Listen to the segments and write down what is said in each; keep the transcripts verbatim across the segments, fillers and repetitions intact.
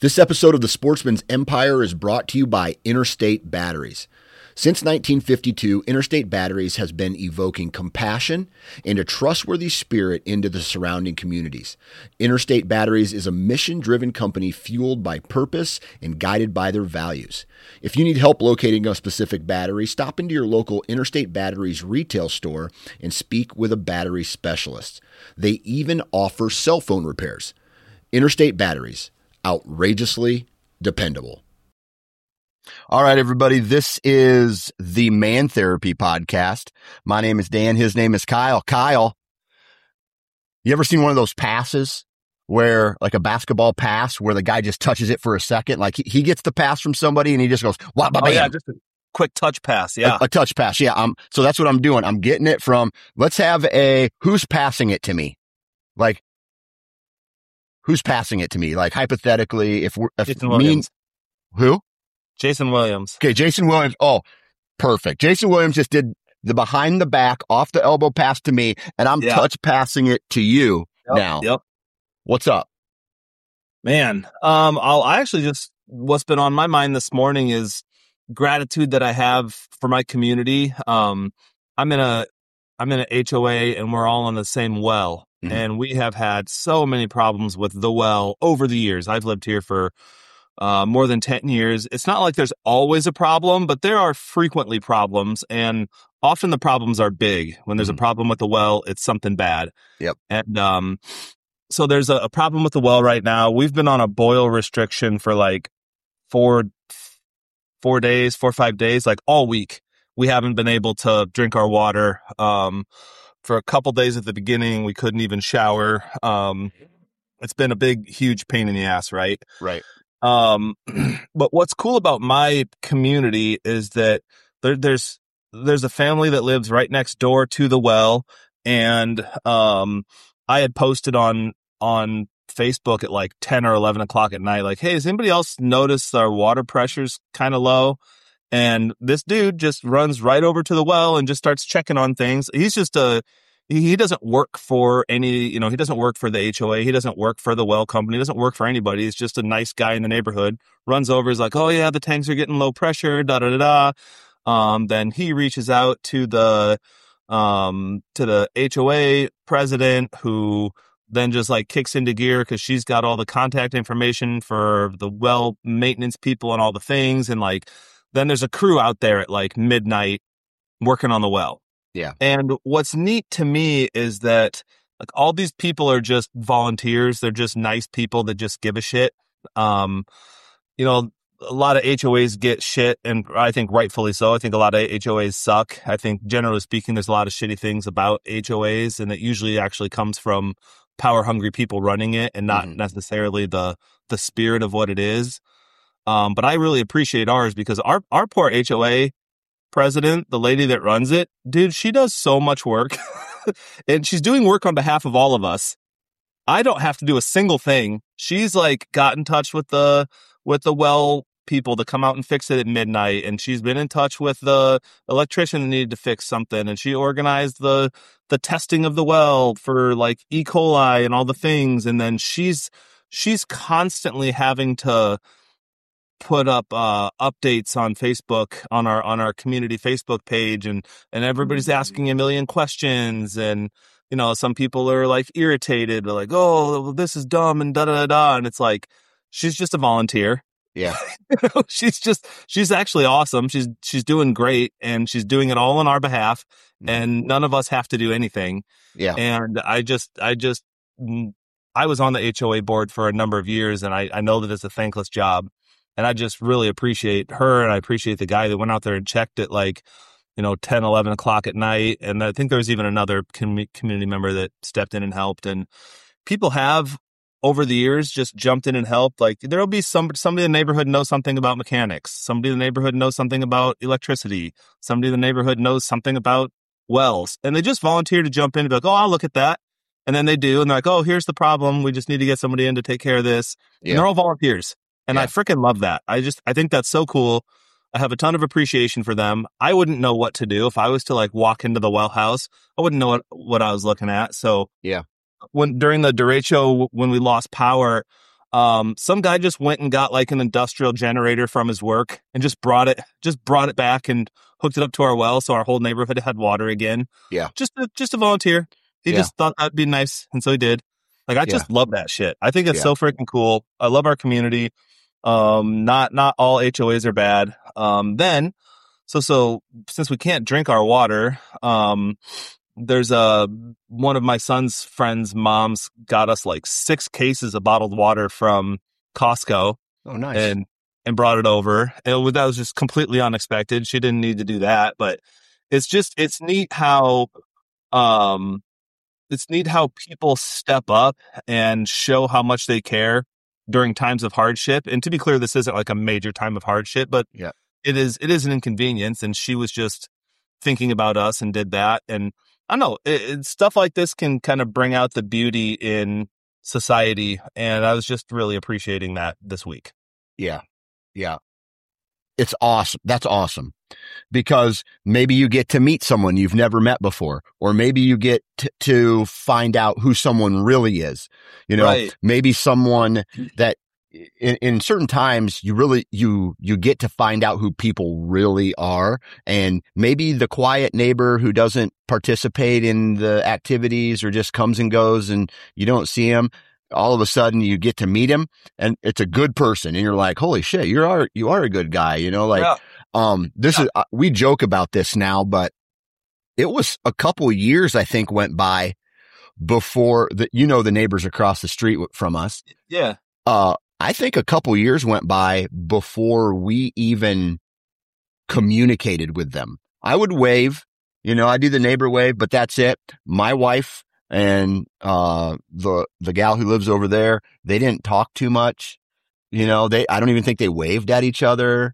This episode of The Sportsman's Empire is brought to you by Interstate Batteries. Since nineteen fifty-two, Interstate Batteries has been evoking compassion and a trustworthy spirit into the surrounding communities. Interstate Batteries is a mission-driven company fueled by purpose and guided by their values. If you need help locating a specific battery, stop into your local Interstate Batteries retail store and speak with a battery specialist. They even offer cell phone repairs. Interstate Batteries. Outrageously dependable. All right, everybody. This is the Man Therapy Podcast. My name is Dan. His name is Kyle. Kyle, you ever seen one of those passes where, like a basketball pass, where the guy just touches it for a second? Like he, he gets the pass from somebody and he just goes, wah, bah, oh, bam. yeah, just a quick touch pass. Yeah. A, a touch pass. Yeah. Um, so that's what I'm doing. I'm getting it from, let's have a, who's passing it to me? Like, Who's passing it to me? Like, hypothetically, if we're, if Jason me, Williams. Who? Jason Williams. Okay, Jason Williams. Oh, perfect. Jason Williams just did the behind the back, off the elbow pass to me, and I'm Yeah. touch passing it to you Yep, now. Yep. What's up? Man, um, I'll I actually just, what's been on my mind this morning is gratitude that I have for my community. Um, I'm in a, I'm in an H O A and we're all on the same well. Mm-hmm. And we have had so many problems with the well over the years. I've lived here for uh, more than ten years. It's not like there's always a problem, but there are frequently problems. And often the problems are big. When there's mm-hmm. a problem with the well, it's something bad. Yep. And um, so there's a, a problem with the well right now. We've been on a boil restriction for like four, four days, four or five days, like all week. We haven't been able to drink our water. Um, For a couple days at the beginning, we couldn't even shower. Um, it's been a big, huge pain in the ass, right? Right. Um, but what's cool about my community is that there, there's there's a family that lives right next door to the well, and um, I had posted on on Facebook at like ten or eleven o'clock at night, like, "Hey, has anybody else noticed our water pressure's kind of low?" And this dude just runs right over to the well and just starts checking on things. He's just a, he doesn't work for any, you know, he doesn't work for the H O A. He doesn't work for the well company. He doesn't work for anybody. He's just a nice guy in the neighborhood. Runs over, is like, "Oh yeah, the tanks are getting low pressure, da da da da." Um, then he reaches out to the, um, to the H O A president, who then just like kicks into gear because she's got all the contact information for the well maintenance people and all the things. And like, then there's a crew out there at like midnight working on the well. Yeah. And what's neat to me is that like all these people are just volunteers. They're just nice people that just give a shit. Um, you know, a lot of H O As get shit, and I think rightfully so. I think a lot of H O As suck. I think generally speaking, there's a lot of shitty things about H O As, and it usually actually comes from power hungry people running it and not mm-hmm. necessarily the, the spirit of what it is. Um, but I really appreciate ours because our, our poor H O A president, the lady that runs it, dude, she does so much work and she's doing work on behalf of all of us. I don't have to do a single thing. She's like got in touch with the, with the well people to come out and fix it at midnight. And she's been in touch with the electrician that needed to fix something. And she organized the, the testing of the well for like E. coli and all the things. And then she's, she's constantly having to put up uh updates on Facebook, on our on our community Facebook page, and and everybody's asking a million questions, and you know, some people are like irritated, they're like, "Oh, this is dumb," and da da da, and it's like, she's just a volunteer. Yeah. You know, she's just she's actually awesome. She's she's doing great, and she's doing it all on our behalf, and none of us have to do anything. Yeah. And I just I just I was on the H O A board for a number of years, and I I know that it's a thankless job. And I just really appreciate her, and I appreciate the guy that went out there and checked it like, you know, ten, eleven o'clock at night. And I think there was even another com- community member that stepped in and helped. And people have, over the years, just jumped in and helped. Like, there'll be some, somebody in the neighborhood knows something about mechanics. Somebody in the neighborhood knows something about electricity. Somebody in the neighborhood knows something about wells. And they just volunteer to jump in and be like, "Oh, I'll look at that." And then they do. And they're like, "Oh, here's the problem. We just need to get somebody in to take care of this." Yeah. And they're all volunteers. And yeah. I freaking love that. I just, I think that's so cool. I have a ton of appreciation for them. I wouldn't know what to do if I was to like walk into the well house. I wouldn't know what, what I was looking at. So yeah, when during the derecho, when we lost power, Um, some guy just went and got like an industrial generator from his work and just brought it, just brought it back and hooked it up to our well, so our whole neighborhood had water again. Yeah. Just a, just a volunteer. He Yeah. just thought that'd be nice, and so he did. Like, I just Yeah. love that shit. I think it's Yeah. so freaking cool. I love our community. Um, not not all H O As are bad. Um, then, so so since we can't drink our water, um, there's a one of my son's friends' moms got us like six cases of bottled water from Costco. Oh, nice. And and brought it over. It was, that was just completely unexpected. She didn't need to do that, but it's just it's neat how um it's neat how people step up and show how much they care during times of hardship. And to be clear, this isn't like a major time of hardship, but yeah. it is it is an inconvenience. And she was just thinking about us and did that. And I don't know, it, it, stuff like this can kind of bring out the beauty in society. And I was just really appreciating that this week. Yeah. Yeah. It's awesome. That's awesome. Because maybe you get to meet someone you've never met before, or maybe you get t- to find out who someone really is. You know, Right. maybe someone that in, in certain times you really, you, you get to find out who people really are. And maybe the quiet neighbor who doesn't participate in the activities or just comes and goes and you don't see him. All of a sudden you get to meet him and it's a good person. And you're like, holy shit, you are, you are a good guy. You know, like, Yeah. um, this Yeah. is, uh, we joke about this now, but it was a couple of years, I think, went by before the, you know, the neighbors across the street from us. Yeah. Uh, I think a couple years went by before we even communicated with them. I would wave, you know, I do the neighbor wave, but that's it. My wife and, uh, the, the gal who lives over there, they didn't talk too much. You know, they, I don't even think they waved at each other.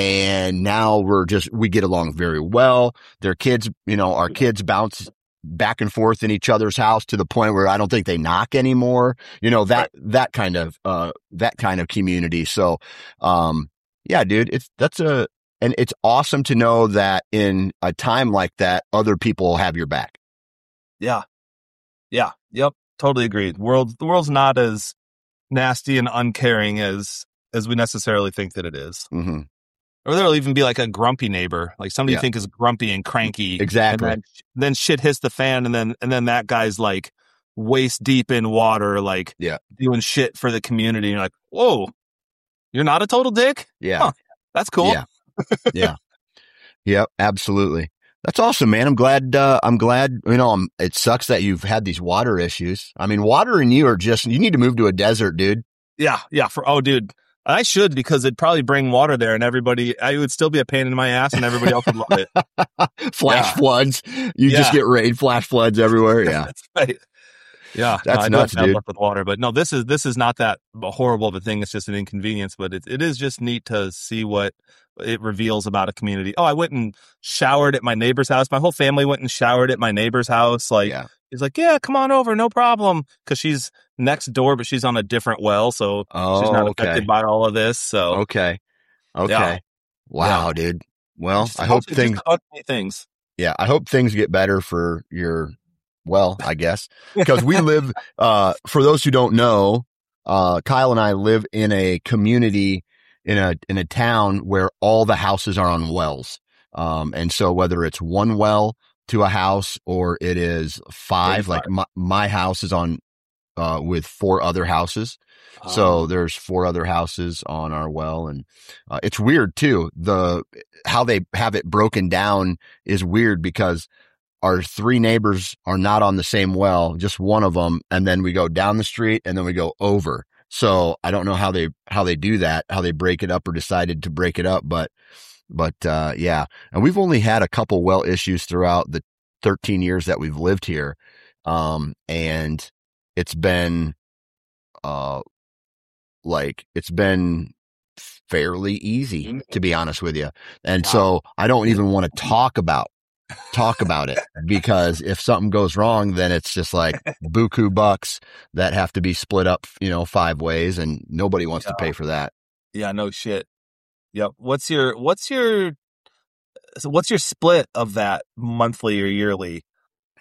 And now we're just, we get along very well. Their kids, you know, our kids bounce back and forth in each other's house to the point where I don't think they knock anymore. You know, that, right. that kind of, uh, that kind of community. So, um, yeah, dude, it's, that's a, and it's awesome to know that in a time like that, other people have your back. Yeah. Yeah. Yep. Totally agree. The world, the world's not as nasty and uncaring as, as we necessarily think that it is. Mm-hmm. Or there'll even be like a grumpy neighbor, like somebody Yeah. you think is grumpy and cranky. Exactly. And then, then shit hits the fan, and then and then that guy's like waist deep in water, like yeah. doing shit for the community. And you're like, whoa, you're not a total dick? Yeah. Huh, that's cool. Yeah. Yeah. Yeah, absolutely. That's awesome, man. I'm glad, uh, I'm glad, you know, I'm, it sucks that you've had these water issues. I mean, water and you are just, you need to move to a desert, dude. Yeah. Yeah. For, oh, dude. I should, because it'd probably bring water there and everybody, I would still be a pain in my ass and everybody else would love it. Flash yeah. floods. You yeah. just get rain, flash floods everywhere. Yeah. That's right. Yeah. That's no, nuts, dude. With water, but no, this is, this is not that horrible of a thing. It's just an inconvenience, but it, it is just neat to see what it reveals about a community. Oh, I went and showered at my neighbor's house. My whole family went and showered at my neighbor's house. Like, yeah. he's like, yeah, come on over. No problem. Cause she's next door, but she's on a different well. So oh, she's not okay. affected by all of this. So, okay. Okay. Yeah. Wow, Yeah. dude. Well, just I hope just things, things. Yeah. I hope things get better for your, well, I guess, because we live, uh, for those who don't know, uh, Kyle and I live in a community in a, in a town where all the houses are on wells. Um, and so whether it's one well to a house or it is five, like my, my house is on, uh, with four other houses. Um, so there's four other houses on our well. And, uh, it's weird too. The, how they have it broken down is weird because our three neighbors are not on the same well, just one of them. And then we go down the street and then we go over. So I don't know how they, how they do that, how they break it up or decided to break it up. But, but, uh, yeah. And we've only had a couple well issues throughout the thirteen years that we've lived here. Um, and it's been, uh, like it's been fairly easy, to be honest with you. And wow. So I don't even want to talk about talk about it because if something goes wrong, then it's just like buku bucks that have to be split up, you know, five ways and nobody wants yeah. to pay for that. Yeah, no shit. Yep. What's your, what's your, so what's your split of that monthly or yearly?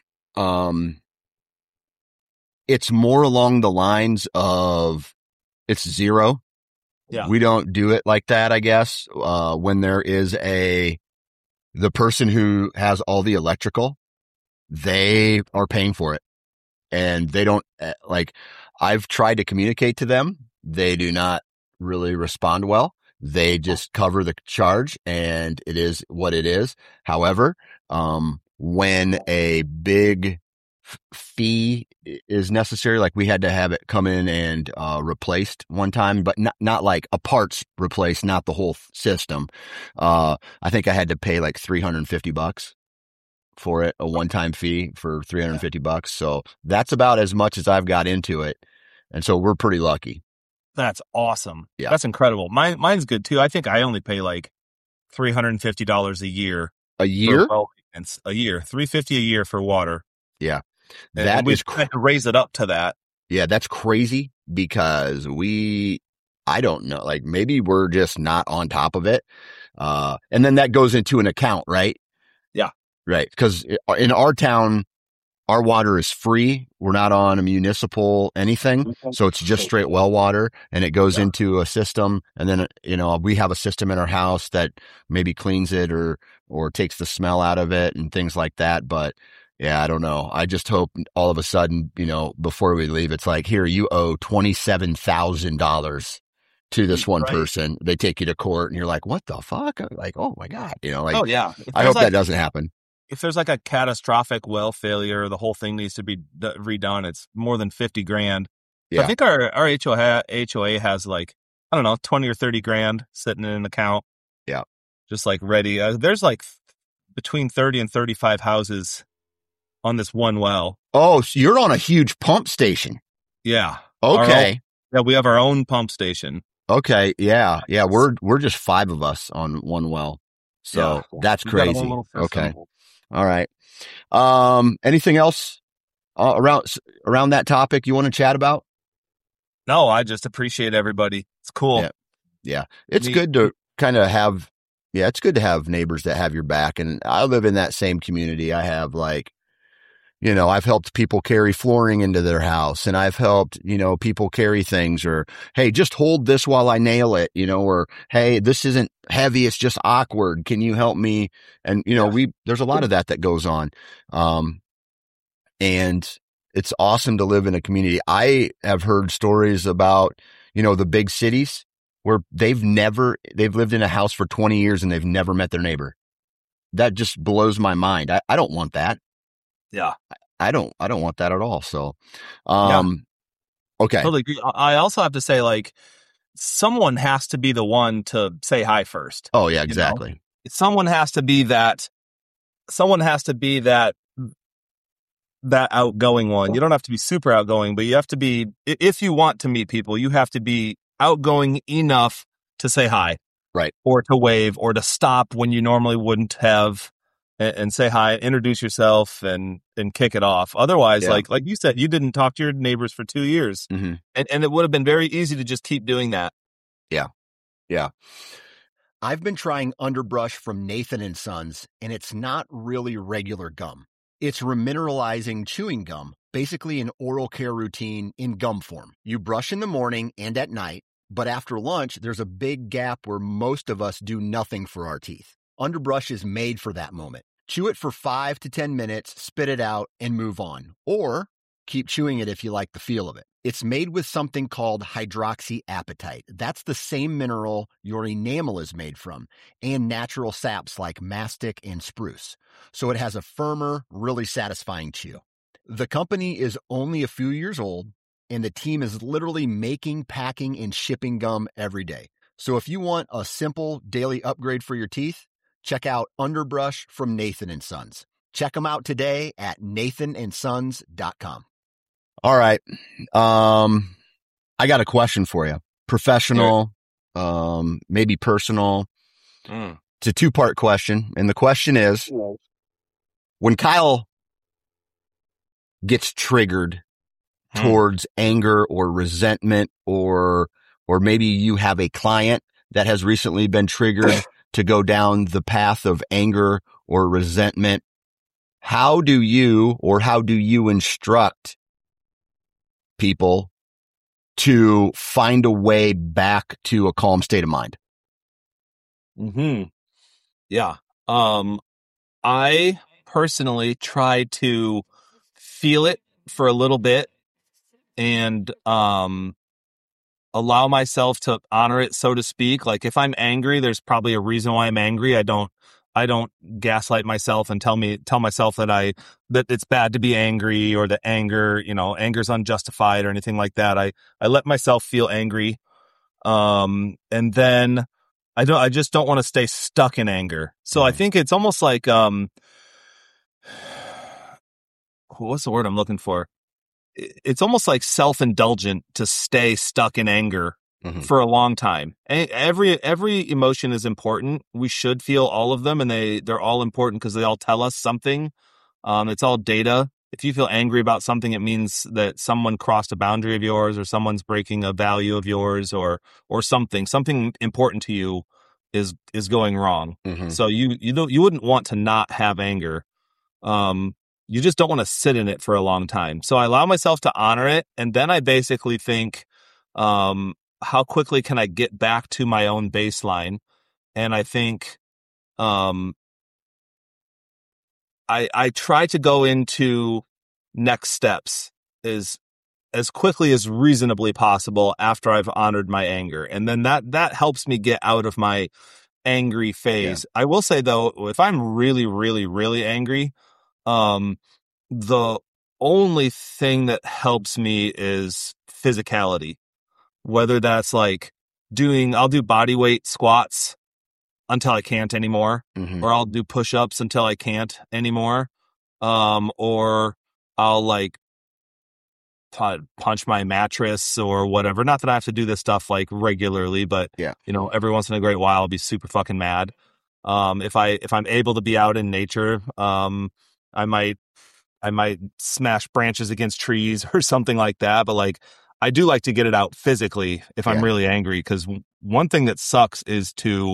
Um, it's more along the lines of it's zero. Yeah. We don't do it like that, I guess. Uh, when there is a, the person who has all the electrical, they are paying for it, and they don't uh, like, I've tried to communicate to them. They do not really respond well. They just cover the charge, and it is what it is. However, um, when a big f- fee is necessary, like we had to have it come in and uh, replaced one time, but not not like a parts replaced, not the whole system. Uh, I think I had to pay like three hundred fifty bucks for it, a one-time fee for three hundred fifty bucks. So that's about as much as I've got into it, and so we're pretty lucky. That's awesome. Yeah. That's incredible. Mine, mine's good too. I think I only pay like three hundred fifty dollars a year. A year? Well, it's a year, three hundred fifty dollars a year for water. Yeah. And That we is, cr- tried to raise it up to that. yeah, that's crazy because we, I don't know, like maybe we're just not on top of it. Uh, and then that goes into an account, right? Yeah. Right. Because in our town, our water is free. We're not on a municipal anything. So it's just straight well water, and it goes Yeah. into a system. And then, you know, we have a system in our house that maybe cleans it or, or takes the smell out of it and things like that. But yeah, I don't know. I just hope all of a sudden, you know, before we leave, it's like, here, you owe twenty-seven thousand dollars to this one Right. person. They take you to court and you're like, what the fuck? Like, oh my God, you know, like, Oh yeah. If I there's hope like, that doesn't happen. if there's like a catastrophic well failure, the whole thing needs to be d- redone. It's more than fifty grand. So Yeah. I think our, our H O A, H O A has like, I don't know, twenty or thirty grand sitting in an account. Yeah. Just like ready. Uh, there's like between thirty and thirty-five houses on this one well. Oh, so you're on a huge pump station. Yeah. Our Okay. own- yeah. We have our own pump station. Okay. Yeah. Yeah. We're, we're just five of us on one well. So Yeah. that's We've got a whole crazy. little system. Okay. All right. Um, anything else uh, around, around that topic you want to chat about? No, I just appreciate everybody. It's cool. Yeah. Yeah. It's Me- good to kind of have, yeah, it's good to have neighbors that have your back. And I live in that same community. I have like, you know, I've helped people carry flooring into their house, and I've helped, you know, people carry things, or, hey, just hold this while I nail it, you know, or, hey, this isn't heavy. It's just awkward. Can you help me? And, you know, Yeah. we, there's a lot of that that goes on. Um, and it's awesome to live in a community. I have heard stories about, you know, the big cities where they've never, they've lived in a house for twenty years and they've never met their neighbor. That just blows my mind. I, I don't want that. Yeah. I don't, I don't want that at all. So, um, okay. Totally agree. I also have to say, like, someone has to be the one to say hi first. Oh yeah, know? exactly. Someone has to be that, someone has to be that, that outgoing one. You don't have to be super outgoing, but you have to be, i- if you want to meet people, you have to be outgoing enough to say hi. Right. Or to wave, or to stop when you normally wouldn't have, and, and say hi, introduce yourself, and, and kick it off. Otherwise, Yeah. like, like you said, you didn't talk to your neighbors for two years. Mm-hmm. And, and it would have been very easy to just keep doing that. Yeah. I've been trying underbrush from Nathan and Sons, and it's not really regular gum. It's remineralizing chewing gum, basically an oral care routine in gum form. You brush in the morning and at night, but after lunch, there's a big gap where most of us do nothing for our teeth. Underbrush is made for that moment. Chew it for five to ten minutes, spit it out, and move on. Or keep chewing it if you like the feel of it. It's made with something called hydroxyapatite. That's the same mineral your enamel is made from, and natural saps like mastic and spruce. So it has a firmer, really satisfying chew. The company is only a few years old, and the team is literally making, packing, and shipping gum every day. So if you want a simple daily upgrade for your teeth, check out Underbrush from Nathan and Sons. Check them out today at nathan and sons dot com. All right. Um, I got a question for you. Professional, um, maybe personal. Mm. It's a two-part question. And the question is, when Kyle gets triggered Hmm. towards anger or resentment, or, or maybe you have a client that has recently been triggered to go down the path of anger or resentment, how do you, or how do you instruct people to find a way back to a calm state of mind? Hmm. Yeah. Um, I personally try to feel it for a little bit and um, allow myself to honor it, so to speak. Like if I'm angry, there's probably a reason why I'm angry. I don't, I don't gaslight myself and tell me, tell myself that I, that it's bad to be angry or that anger, you know, anger's unjustified or anything like that. I, I let myself feel angry. Um, and then I don't, I just don't want to stay stuck in anger. So I think it's almost like, um, what's the word I'm looking for? It's almost like self-indulgent to stay stuck in anger mm-hmm. for a long time. And every every emotion is important. We should feel all of them, and they they're all important because they all tell us something. Um, it's all data. If you feel angry about something, it means that someone crossed a boundary of yours, or someone's breaking a value of yours, or or something something important to you is is going wrong. Mm-hmm. So you you don't you wouldn't want to not have anger. Um, You just don't want to sit in it for a long time. So I allow myself to honor it. And then I basically think, um, how quickly can I get back to my own baseline? And I think, um, I, I try to go into next steps is as quickly as reasonably possible after I've honored my anger. And then that, that helps me get out of my angry phase. Yeah. I will say though, if I'm really, really, really angry, Um, the only thing that helps me is physicality, whether that's like doing, I'll do body weight squats until I can't anymore, mm-hmm. or I'll do push-ups until I can't anymore. Um, or I'll like punch my mattress or whatever. Not that I have to do this stuff like regularly, but yeah. you know, every once in a great while I'll be super fucking mad. Um, if I, if I'm able to be out in nature, um, I might, I might smash branches against trees or something like that. But like, I do like to get it out physically if I'm yeah. really angry. Because one thing that sucks is to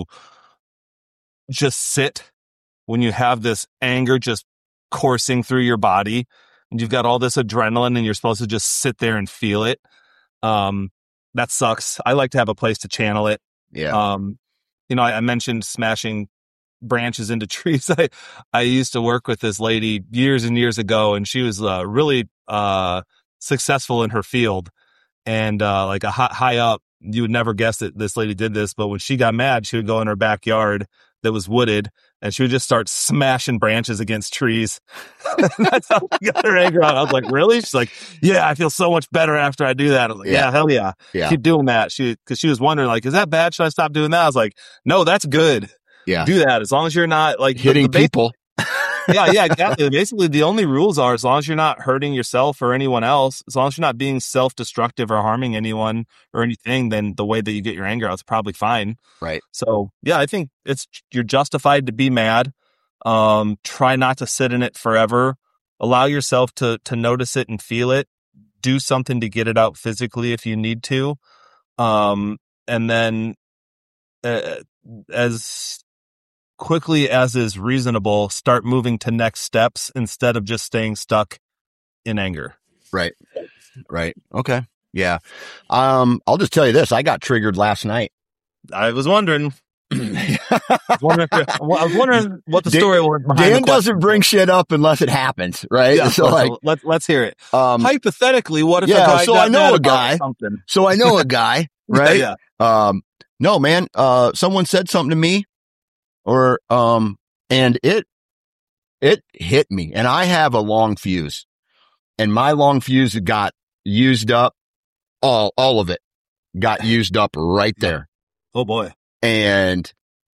just sit when you have this anger just coursing through your body and you've got all this adrenaline and you're supposed to just sit there and feel it. Um, that sucks. I like to have a place to channel it. Yeah. Um, you know, I, I mentioned smashing branches into trees. I, I used to work with this lady years and years ago, and she was uh, really uh, successful in her field. And uh, like a high, high up, you would never guess that this lady did this, but when she got mad, she would go in her backyard that was wooded, and she would just start smashing branches against trees. That's how we got her anger out. I was like, really? She's like, yeah, I feel so much better after I do that. I was like, yeah, yeah hell yeah. yeah. Keep doing that. She, cause she was wondering like, is that bad? Should I stop doing that? I was like, no, that's good. Yeah. Do that as long as you're not like hitting the, the people. yeah, yeah, exactly. Basically, the only rules are as long as you're not hurting yourself or anyone else, as long as you're not being self-destructive or harming anyone or anything, then the way that you get your anger out is probably fine. Right. So, yeah, I think it's you're justified to be mad. Um, try not to sit in it forever. Allow yourself to to notice it and feel it. Do something to get it out physically if you need to. Um, and then uh, as quickly as is reasonable, start moving to next steps instead of just staying stuck in anger. Right. Right. Okay. Yeah. Um, I'll just tell you this. I got triggered last night. I was wondering. I, was wondering I was wondering what the story Dan, was behind Dan the doesn't bring shit up unless it happens, right? Yeah, so let's, like, let's let's hear it. Um, Hypothetically, what if yeah? a guy So got I know mad a guy. Something? So I know a guy, right? yeah, yeah. Um, no, man. Uh, someone said something to me, or um, and it it hit me, and I have a long fuse, and my long fuse got used up. All all of it got used up right there. Oh boy. And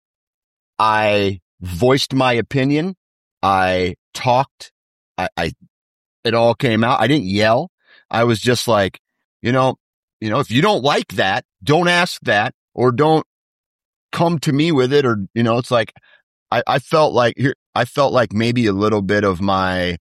I voiced my opinion. I talked. I, I, it all came out. I didn't yell. I was just like, you know, you know, if you don't like that, don't ask that, or don't come to me with it. Or, you know, it's like, I, I felt like here, I felt like maybe a little bit of my,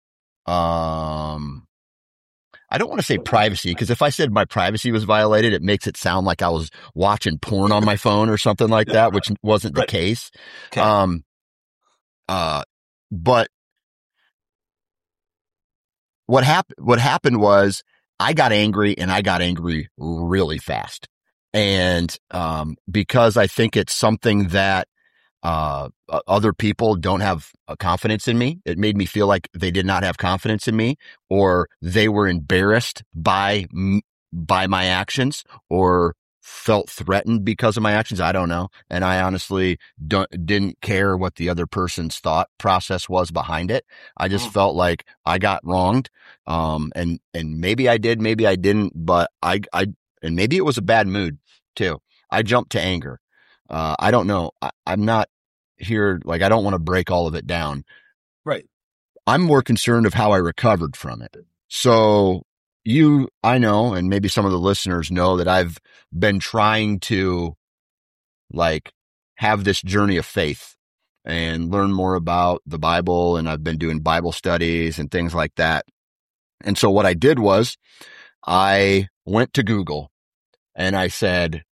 um, I don't want to say privacy, because if I said my privacy was violated, it makes it sound like I was watching porn on my phone or something like that, which wasn't the case. Okay. Um, uh, but what happened, what happened was I got angry and I got angry really fast. And, um, because I think it's something that, uh, other people don't have a confidence in me. It made me feel like they did not have confidence in me, or they were embarrassed by, by my actions, or felt threatened because of my actions. I don't know. And I honestly don't, didn't care what the other person's thought process was behind it. I just mm. felt like I got wronged. Um, and, and maybe I did, maybe I didn't, but I, I, and maybe it was a bad mood too. I jumped to anger. Uh, I don't know. I, I'm not here. Like, I don't want to break all of it down. Right. I'm more concerned of how I recovered from it. So you, I know, and maybe some of the listeners know that I've been trying to like have this journey of faith and learn more about the Bible. And I've been doing Bible studies and things like that. And so what I did was I went to Google and I said,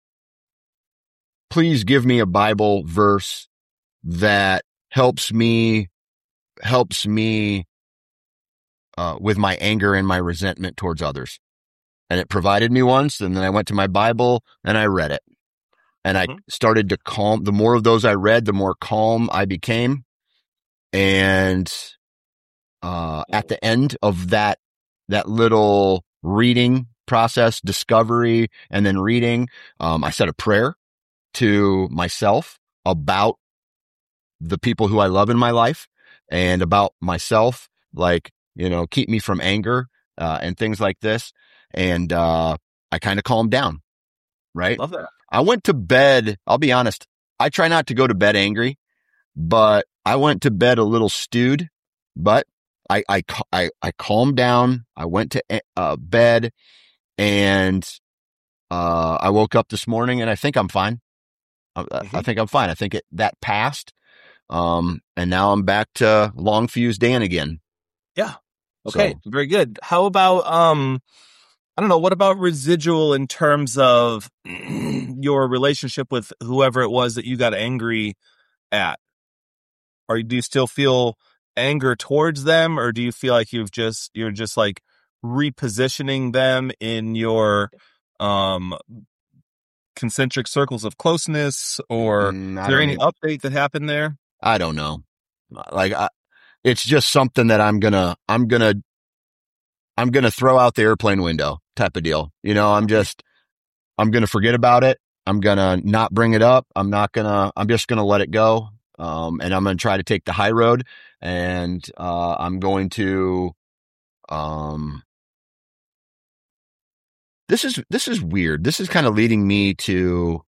please give me a Bible verse that helps me, helps me uh, with my anger and my resentment towards others. And it provided me once. And then I went to my Bible and I read it. And I mm-hmm. started to calm. The more of those I read, the more calm I became. And uh, at the end of that, that little reading process, discovery, and then reading, um, I said a prayer to myself about the people who I love in my life and about myself, like, you know, keep me from anger, uh, and things like this. And, uh, I kind of calmed down, right? Love that. I went to bed. I'll be honest. I try not to go to bed angry, but I went to bed a little stewed, but I, I, I, I calmed down. I went to uh, bed and, uh, I woke up this morning and I think I'm fine. I, mm-hmm. I think I'm fine. I think it, that passed. Um, and now I'm back to long fuse Dan again. Yeah. Okay. So, very good. How about, um, I don't know, what about residual in terms of your relationship with whoever it was that you got angry at? Or do you still feel anger towards them, or do you feel like you've just, you're just like repositioning them in your, um, concentric circles of closeness, or mm, is there any even, update that happened there? I don't know. Like, I, it's just something that I'm gonna, I'm gonna, I'm gonna throw out the airplane window type of deal. You know, I'm just, I'm gonna forget about it. I'm gonna not bring it up. I'm not gonna, I'm just gonna let it go. Um, and I'm gonna try to take the high road, and, uh, I'm going to, um, this is, this is weird. This is kind of leading me to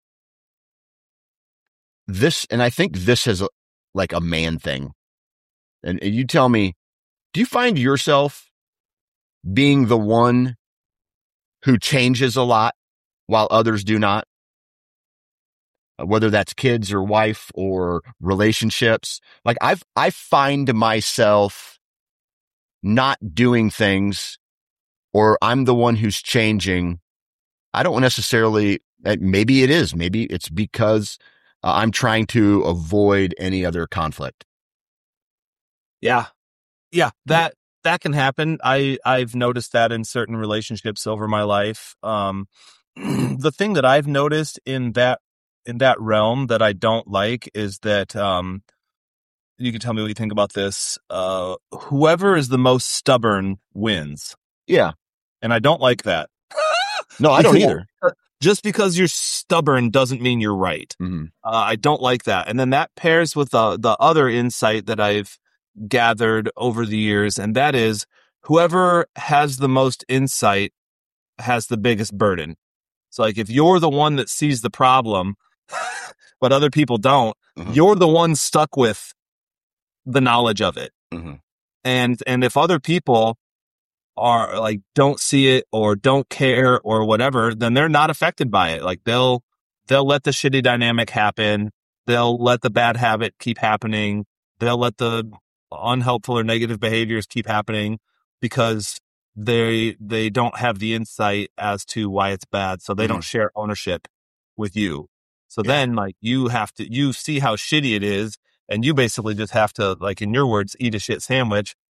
this. And I think this is a, like a man thing. And you tell me, do you find yourself being the one who changes a lot while others do not? Whether that's kids or wife or relationships. Like I've, I find myself not doing things, or I'm the one who's changing. I don't necessarily, maybe it is, maybe it's because uh, I'm trying to avoid any other conflict. Yeah. Yeah. That, that can happen. I, I've noticed that in certain relationships over my life. Um, the thing that I've noticed in that, in that realm that I don't like is that, um, you can tell me what you think about this. Uh, whoever is the most stubborn wins. Yeah. And I don't like that. No, I don't either. Just because you're stubborn doesn't mean you're right. Mm-hmm. Uh, I don't like that. And then that pairs with the, the other insight that I've gathered over the years. And that is whoever has the most insight has the biggest burden. So like if you're the one that sees the problem, but other people don't, mm-hmm. you're the one stuck with the knowledge of it. Mm-hmm. And, and if other people are like, don't see it or don't care or whatever, then they're not affected by it. Like they'll, they'll let the shitty dynamic happen. They'll let the bad habit keep happening. They'll let the unhelpful or negative behaviors keep happening because they, they don't have the insight as to why it's bad. So they mm-hmm. don't share ownership with you. So yeah. then like you have to, you see how shitty it is. And you basically just have to, like in your words, eat a shit sandwich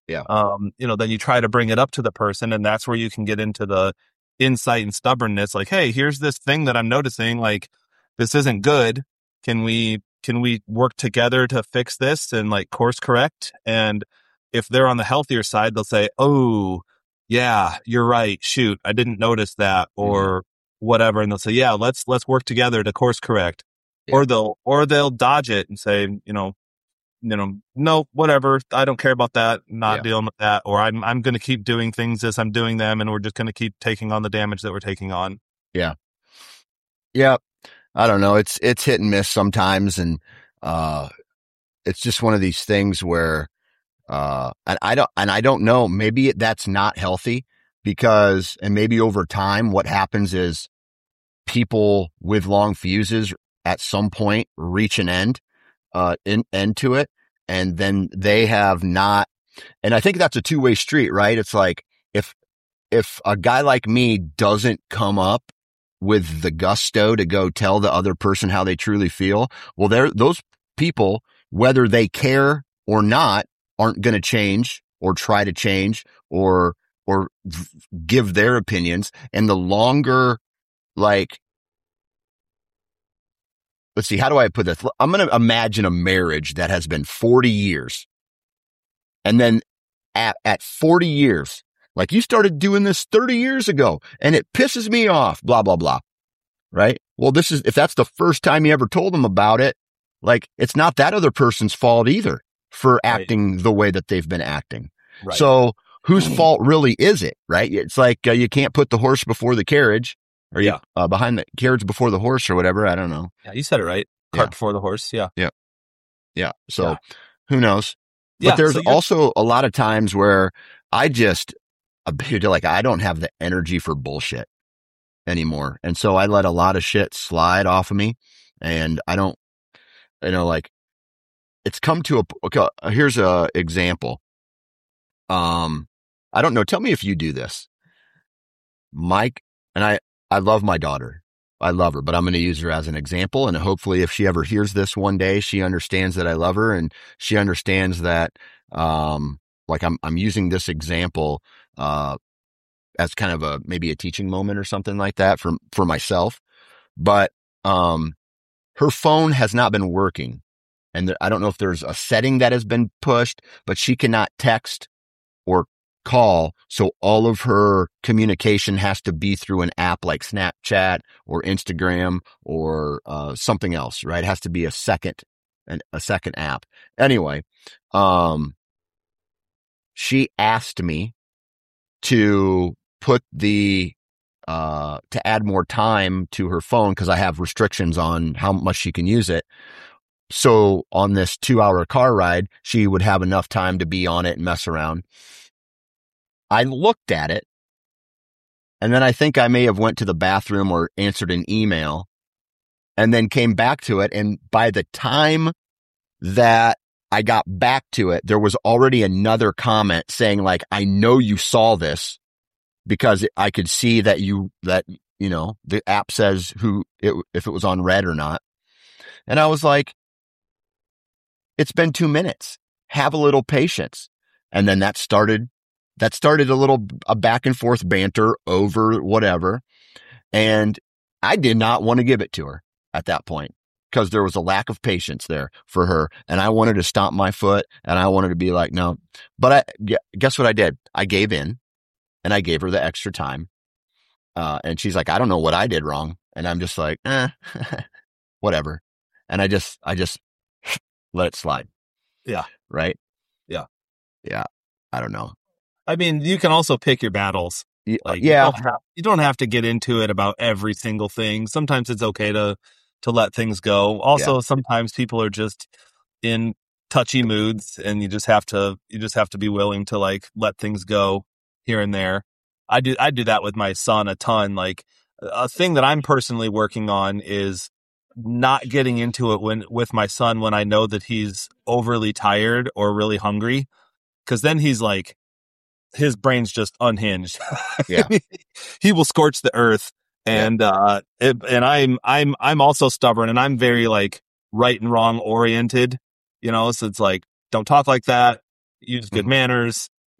Yeah. Um, you know, then you try to bring it up to the person, and that's where you can get into the insight and stubbornness. Like, hey, here's this thing that I'm noticing. Like, this isn't good. Can we can we work together to fix this and like course correct? And if they're on the healthier side, they'll say, "Oh, yeah, you're right. Shoot, I didn't notice that," or mm-hmm. whatever. And they'll say, "Yeah, let's let's work together to course correct." Yeah. Or they'll or they'll dodge it and say, you know, you know, no, whatever. I don't care about that. Not yeah. dealing with that. Or I'm I'm going to keep doing things as I'm doing them, and we're just going to keep taking on the damage that we're taking on. Yeah. Yeah. I don't know. It's it's hit and miss sometimes, and uh, it's just one of these things where, uh, and I don't and I don't know. Maybe that's not healthy because, and maybe over time, what happens is people with long fuses at some point reach an end, uh, in, end to it, and then they have not. And I think that's a two way street, right? It's like if if a guy like me doesn't come up with the gusto to go tell the other person how they truly feel, well, they're, those people, whether they care or not, aren't going to change or try to change or, or give their opinions. And the longer, like, let's see, how do I put this? I'm going to imagine a marriage that has been forty years. And then at, at forty years, like you started doing this thirty years ago and it pisses me off, blah, blah, blah. Right? Well, this is, if that's the first time you ever told them about it, like it's not that other person's fault either for acting right. the way that they've been acting. Right. So whose fault really is it? Right? It's like uh, you can't put the horse before the carriage or yeah. you, uh, behind the carriage before the horse or whatever. I don't know. Yeah, you said it right. Cart yeah. before the horse. Yeah. Yeah. Yeah. So yeah. who knows? But yeah, there's so also a lot of times where I just, like, I don't have the energy for bullshit anymore. And so I let a lot of shit slide off of me. And I don't, you know, like it's come to a, okay, here's a example. Um, I don't know. Tell me if you do this. Mike, and I, I love my daughter. I love her, but I'm going to use her as an example. And hopefully if she ever hears this one day, she understands that I love her and she understands that, um, like I'm, I'm using this example, uh, as kind of a, maybe a teaching moment or something like that for, for myself. But, um, her phone has not been working. And th- I don't know if there's a setting that has been pushed, but she cannot text or call. So all of her communication has to be through an app like Snapchat or Instagram or, uh, something else, right? It has to be a second, an, a second app. Anyway, um, she asked me to put the, uh, to add more time to her phone because I have restrictions on how much she can use it. So on this two hour car ride, she would have enough time to be on it and mess around. I looked at it and then I think I may have went to the bathroom or answered an email and then came back to it. And by the time that I got back to it, there was already another comment saying like, I know you saw this because I could see that you, that, you know, the app says who, it, if it was on red or not. And I was like, it's been two minutes. Have a little patience. And then that started, that started a little, a back and forth banter over whatever. And I did not want to give it to her at that point because there was a lack of patience there for her. And I wanted to stomp my foot and I wanted to be like, no, but I, guess what I did? I gave in and I gave her the extra time. Uh, and she's like, I don't know what I did wrong. And I'm just like, eh, whatever. And I just, I just let it slide. Yeah. Right. Yeah. Yeah. I don't know. I mean, you can also pick your battles. Like, yeah. You don't, have, you don't have to get into it about every single thing. Sometimes it's okay to, to let things go. Also, yeah. Sometimes people are just in touchy moods and you just have to, you just have to be willing to like let things go here and there. I do, I do that with my son a ton. Like a thing that I'm personally working on is not getting into it when with my son when I know that he's overly tired or really hungry. Cause then he's like, his brain's just unhinged. Yeah. He will scorch the earth. And, yeah. uh, it, and I'm, I'm, I'm also stubborn and I'm very like right and wrong oriented, you know? So it's like, don't talk like that. Use good mm-hmm. manners.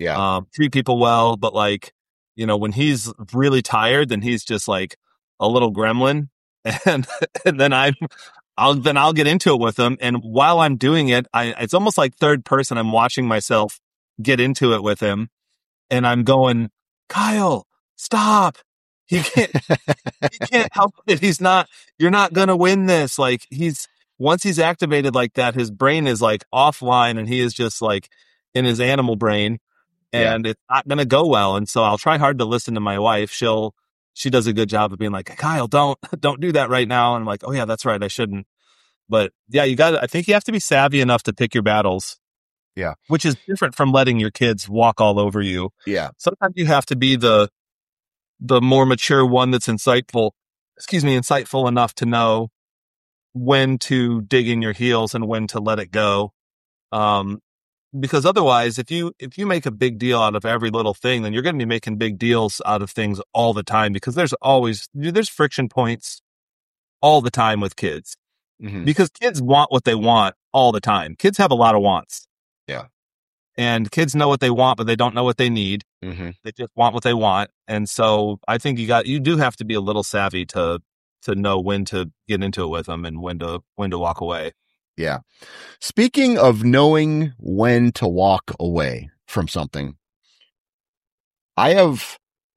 Yeah. Um, treat people well, but like, you know, when he's really tired, then he's just like a little gremlin. And, and then I'm, I'll, then I'll get into it with him. And while I'm doing it, I, it's almost like third person. I'm watching myself get into it with him, and I'm going, Kyle, stop. He can't, he can't help it. He's not, you're not going to win this. Like he's, once he's activated like that, his brain is like offline and he is just like in his animal brain, and yeah. It's not going to go well. And so I'll try hard to listen to my wife. She'll, she does a good job of being like, Kyle, don't, don't do that right now. And I'm like, oh yeah, that's right. I shouldn't. But yeah, you got, I think you have to be savvy enough to pick your battles. Yeah. Which is different from letting your kids walk all over you. Yeah. Sometimes you have to be the, the more mature one that's insightful, excuse me, insightful enough to know when to dig in your heels and when to let it go. Um, because otherwise, if you, if you make a big deal out of every little thing, then you're going to be making big deals out of things all the time, because there's always, there's friction points all the time with kids, mm-hmm. because kids want what they want all the time. Kids have a lot of wants. Yeah. And kids know what they want, but they don't know what they need. Mm-hmm. They just want what they want. And so I think you got, you do have to be a little savvy to, to know when to get into it with them and when to, when to walk away. Yeah. Speaking of knowing when to walk away from something, I have,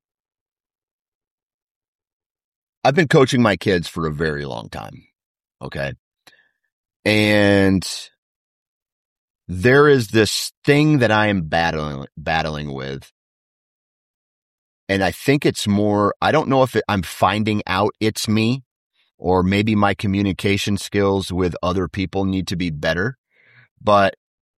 I've been coaching my kids for a very long time. Okay. And there is this thing that I am battling, battling with. And I think it's more, I don't know if it, I'm finding out it's me, or maybe my communication skills with other people need to be better. But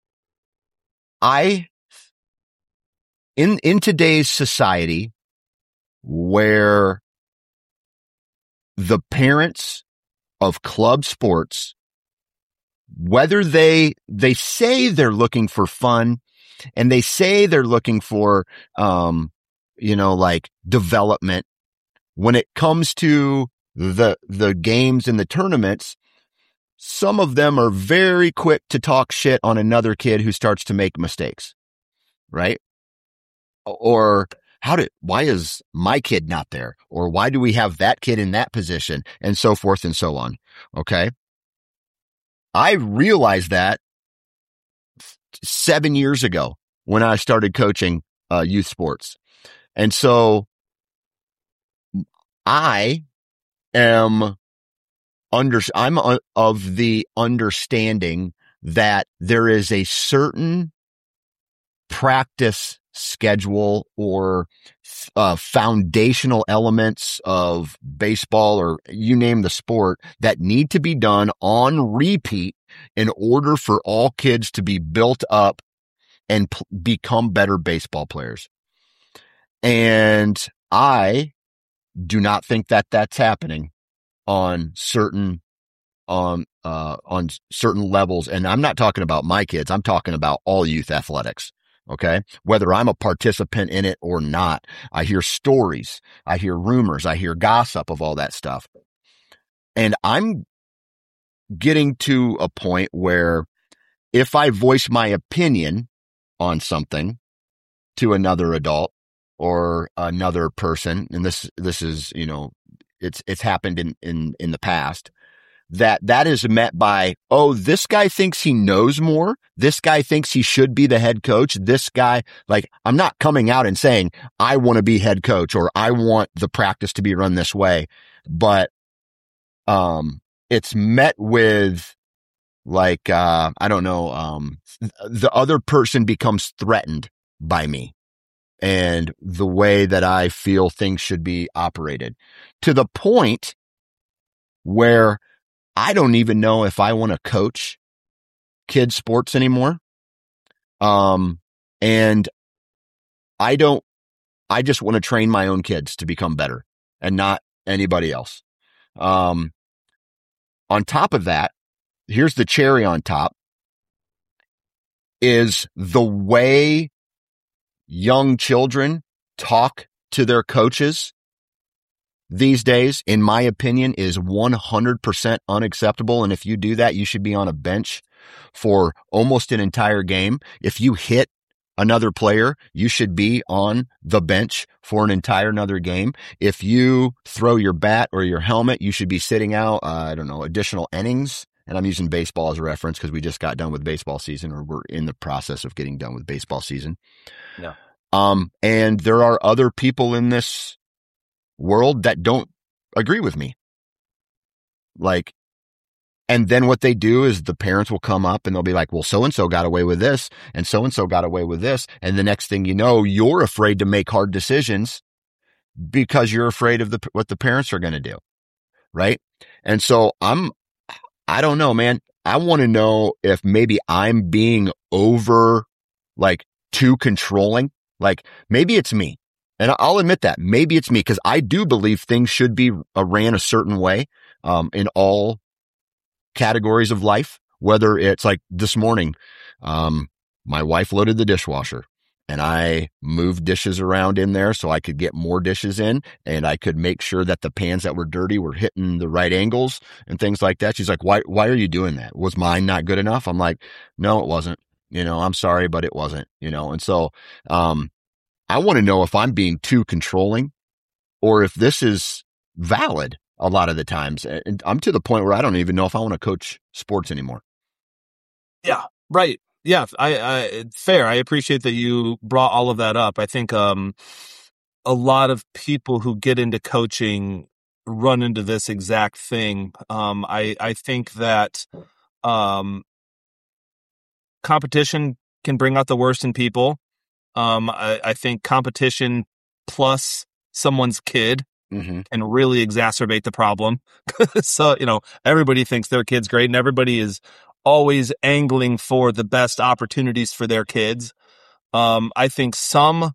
I, in, in today's society where the parents of club sports, whether they, they say they're looking for fun and they say they're looking for, um, you know, like development, when it comes to the, the games and the tournaments, some of them are very quick to talk shit on another kid who starts to make mistakes, right? Or how did, why is my kid not there? Or why do we have that kid in that position? And so forth and so on. Okay. I realized that seven years ago when I started coaching uh, youth sports. And so I am under, I'm of the understanding that there is a certain practice schedule or uh, foundational elements of baseball, or you name the sport, that need to be done on repeat in order for all kids to be built up and p- become better baseball players. And I do not think that that's happening on certain, on, uh, on certain levels. And I'm not talking about my kids. I'm talking about all youth athletics. Okay. Whether I'm a participant in it or not, I hear stories, I hear rumors, I hear gossip of all that stuff. And I'm getting to a point where if I voice my opinion on something to another adult or another person, and this, this is, you know, it's, it's happened in, in, in the past, that that is met by, oh, this guy thinks he knows more. This guy thinks he should be the head coach. This guy, like, I'm not coming out and saying I want to be head coach or I want the practice to be run this way, but, um, it's met with like, uh, I don't know, um, the other person becomes threatened by me and the way that I feel things should be operated, to the point where I don't even know if I want to coach kids sports anymore. Um, and I don't, I just want to train my own kids to become better and not anybody else. Um, on top of that, here's the cherry on top, is the way young children talk to their coaches these days, in my opinion, is one hundred percent unacceptable. And if you do that, you should be on a bench for almost an entire game. If you hit another player, you should be on the bench for an entire another game. If you throw your bat or your helmet, you should be sitting out, uh, I don't know, additional innings. And I'm using baseball as a reference because we just got done with baseball season, or we're in the process of getting done with baseball season. Yeah. Um, and there are other people in this world that don't agree with me. Like, and then what they do is the parents will come up and they'll be like, well, so-and-so got away with this and so-and-so got away with this. And the next thing you know, you're afraid to make hard decisions because you're afraid of the, what the parents are going to do. Right. And so I'm, I don't know, man. I want to know if maybe I'm being over, like, too controlling. Like, maybe it's me. And I'll admit that. Maybe it's me, because I do believe things should be uh, ran a certain way um, in all categories of life. Whether it's like this morning, um, my wife loaded the dishwasher. And I moved dishes around in there so I could get more dishes in, and I could make sure that the pans that were dirty were hitting the right angles and things like that. She's like, why, why are you doing that? Was mine not good enough? I'm like, no, it wasn't. You know, I'm sorry, but it wasn't, you know? And so, um, I want to know if I'm being too controlling or if this is valid a lot of the times. And I'm to the point where I don't even know if I want to coach sports anymore. Yeah, right. Yeah, I, I, fair. I appreciate that you brought all of that up. I think um, a lot of people who get into coaching run into this exact thing. Um, I, I think that um, competition can bring out the worst in people. Um, I, I think competition plus someone's kid mm-hmm. can really exacerbate the problem. So, you know, everybody thinks their kid's great and everybody is always angling for the best opportunities for their kids. Um, I think some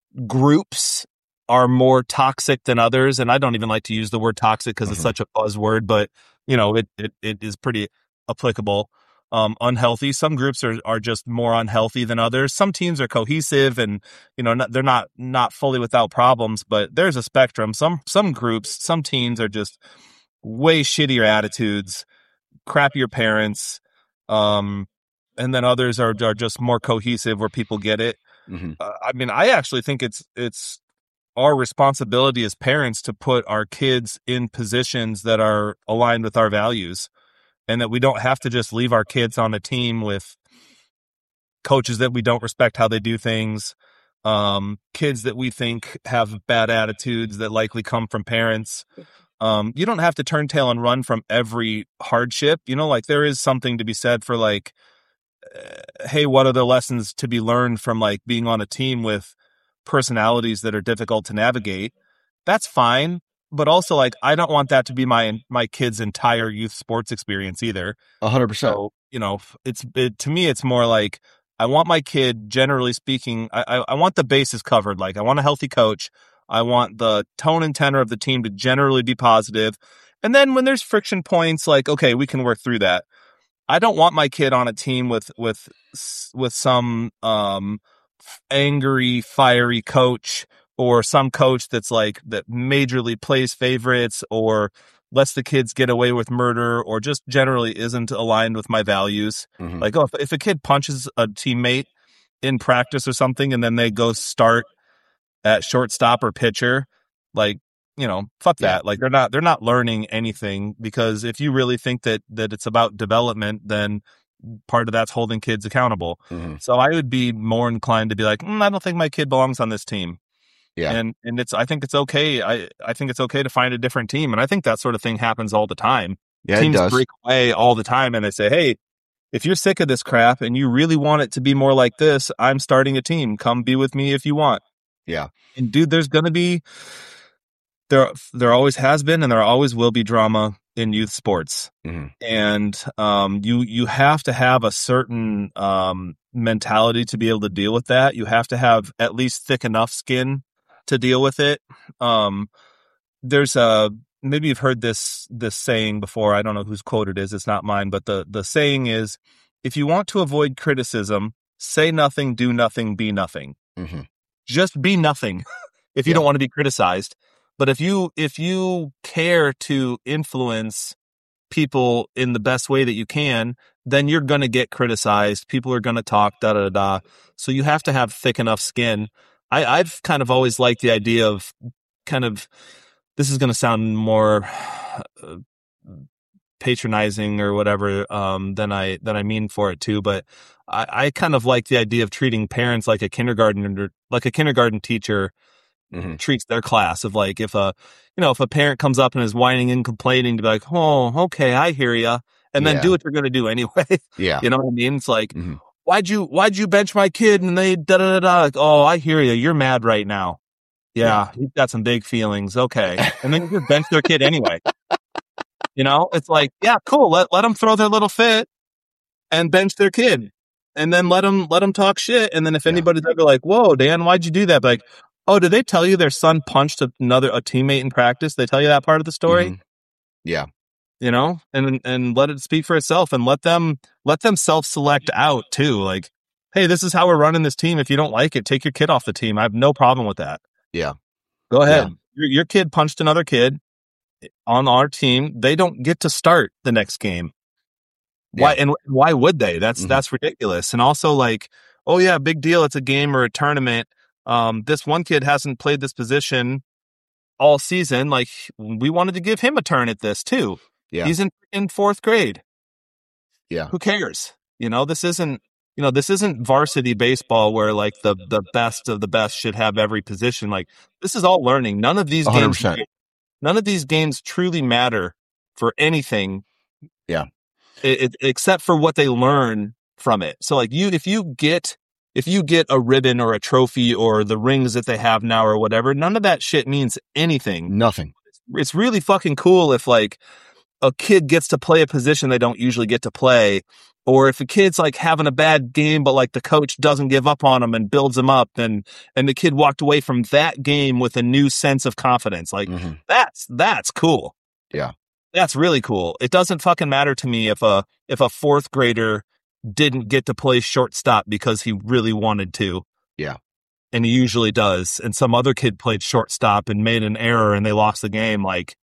groups are more toxic than others. And I don't even like to use the word toxic because mm-hmm. it's such a buzzword, but you know, it, it, it is pretty applicable. Um, unhealthy. Some groups are, are just more unhealthy than others. Some teams are cohesive and, you know, not, they're not, not fully without problems, but there's a spectrum. Some, some groups, some teams are just way shittier attitudes, crappier parents. Um, and then others are, are just more cohesive where people get it. Mm-hmm. Uh, I mean, I actually think it's, it's our responsibility as parents to put our kids in positions that are aligned with our values, and that we don't have to just leave our kids on a team with coaches that we don't respect how they do things, um, kids that we think have bad attitudes that likely come from parents. Um, you don't have to turn tail and run from every hardship. You know, like there is something to be said for like, uh, hey, what are the lessons to be learned from like being on a team with personalities that are difficult to navigate? That's fine. But also, like, I don't want that to be my my kid's entire youth sports experience either. A hundred percent. So, you know, it's it, to me, it's more like I want my kid, generally speaking, I, I I want the bases covered. Like, I want a healthy coach. I want the tone and tenor of the team to generally be positive. And then when there's friction points, like, okay, we can work through that. I don't want my kid on a team with with with some um angry, fiery coach, or some coach that's like that majorly plays favorites or lets the kids get away with murder or just generally isn't aligned with my values. Mm-hmm. Like, oh, if, if a kid punches a teammate in practice or something and then they go start at shortstop or pitcher, like, you know, fuck that. Yeah. Like they're not, they're not learning anything, because if you really think that, that it's about development, then part of that's holding kids accountable. Mm-hmm. So I would be more inclined to be like, mm, I don't think my kid belongs on this team. Yeah. And, and it's, I think it's okay. I, I think it's okay to find a different team. And I think that sort of thing happens all the time. Yeah, Teams it does. break away all the time and they say, hey, if you're sick of this crap and you really want it to be more like this, I'm starting a team. Come be with me if you want. Yeah. And dude, there's going to be, there, there always has been, and there always will be drama in youth sports. Mm-hmm. And, um, you, you have to have a certain, um, mentality to be able to deal with that. You have to have at least thick enough skin to deal with it. Um, there's a, maybe you've heard this, this saying before. I don't know whose quote it is. It's not mine, but the, the saying is, if you want to avoid criticism, say nothing, do nothing, be nothing. Mm-hmm. Just be nothing if you yeah. don't want to be criticized. But if you, if you care to influence people in the best way that you can, then you're going to get criticized. People are going to talk, da, da, da. So you have to have thick enough skin. I, I've kind of always liked the idea of kind of, this is going to sound more uh, patronizing or whatever um, than I than I mean for it too, but I, I kind of like the idea of treating parents like a kindergarten like a kindergarten teacher mm-hmm. treats their class. Of like, if a you know if a parent comes up and is whining and complaining, to be like, oh, okay, I hear you, and then yeah. do what you're going to do anyway. Yeah, you know what I mean? It's like, mm-hmm. why'd you why'd you bench my kid? And they da da da da. Like, oh, I hear you. You're mad right now. Yeah, yeah. He's got some big feelings. Okay, and then you just bench their kid anyway. You know, it's like, yeah, cool. Let let them throw their little fit and bench their kid, and then let them let them talk shit. And then if yeah. anybody's ever like, "Whoa, Dan, why'd you do that?" Be like, oh, did they tell you their son punched another a teammate in practice? They tell you that part of the story. Mm-hmm. Yeah, you know, and and let it speak for itself, and let them let them self select out too. Like, hey, this is how we're running this team. If you don't like it, take your kid off the team. I have no problem with that. Yeah, go ahead. Yeah. Your, your kid punched another kid on our team. They don't get to start the next game. Why yeah. and why would they? That's mm-hmm. that's ridiculous. And also, like, oh yeah, big deal. It's a game or a tournament. Um, this one kid hasn't played this position all season. Like, we wanted to give him a turn at this too. Yeah, he's in in fourth grade. Yeah, who cares? You know, this isn't you know this isn't varsity baseball where like the the best of the best should have every position. Like, this is all learning. None of these one hundred percent. games. None of these games truly matter for anything. Yeah. It, it, except for what they learn from it. So like you, if you get, if you get a ribbon or a trophy or the rings that they have now or whatever, none of that shit means anything. Nothing. It's, it's really fucking cool if like a kid gets to play a position they don't usually get to play. Or if a kid's like having a bad game, but like the coach doesn't give up on him and builds him up, and and the kid walked away from that game with a new sense of confidence. Like mm-hmm. that's that's cool. Yeah, that's really cool. It doesn't fucking matter to me if a if a fourth grader didn't get to play shortstop because he really wanted to. Yeah, and he usually does. And some other kid played shortstop and made an error and they lost the game. Like.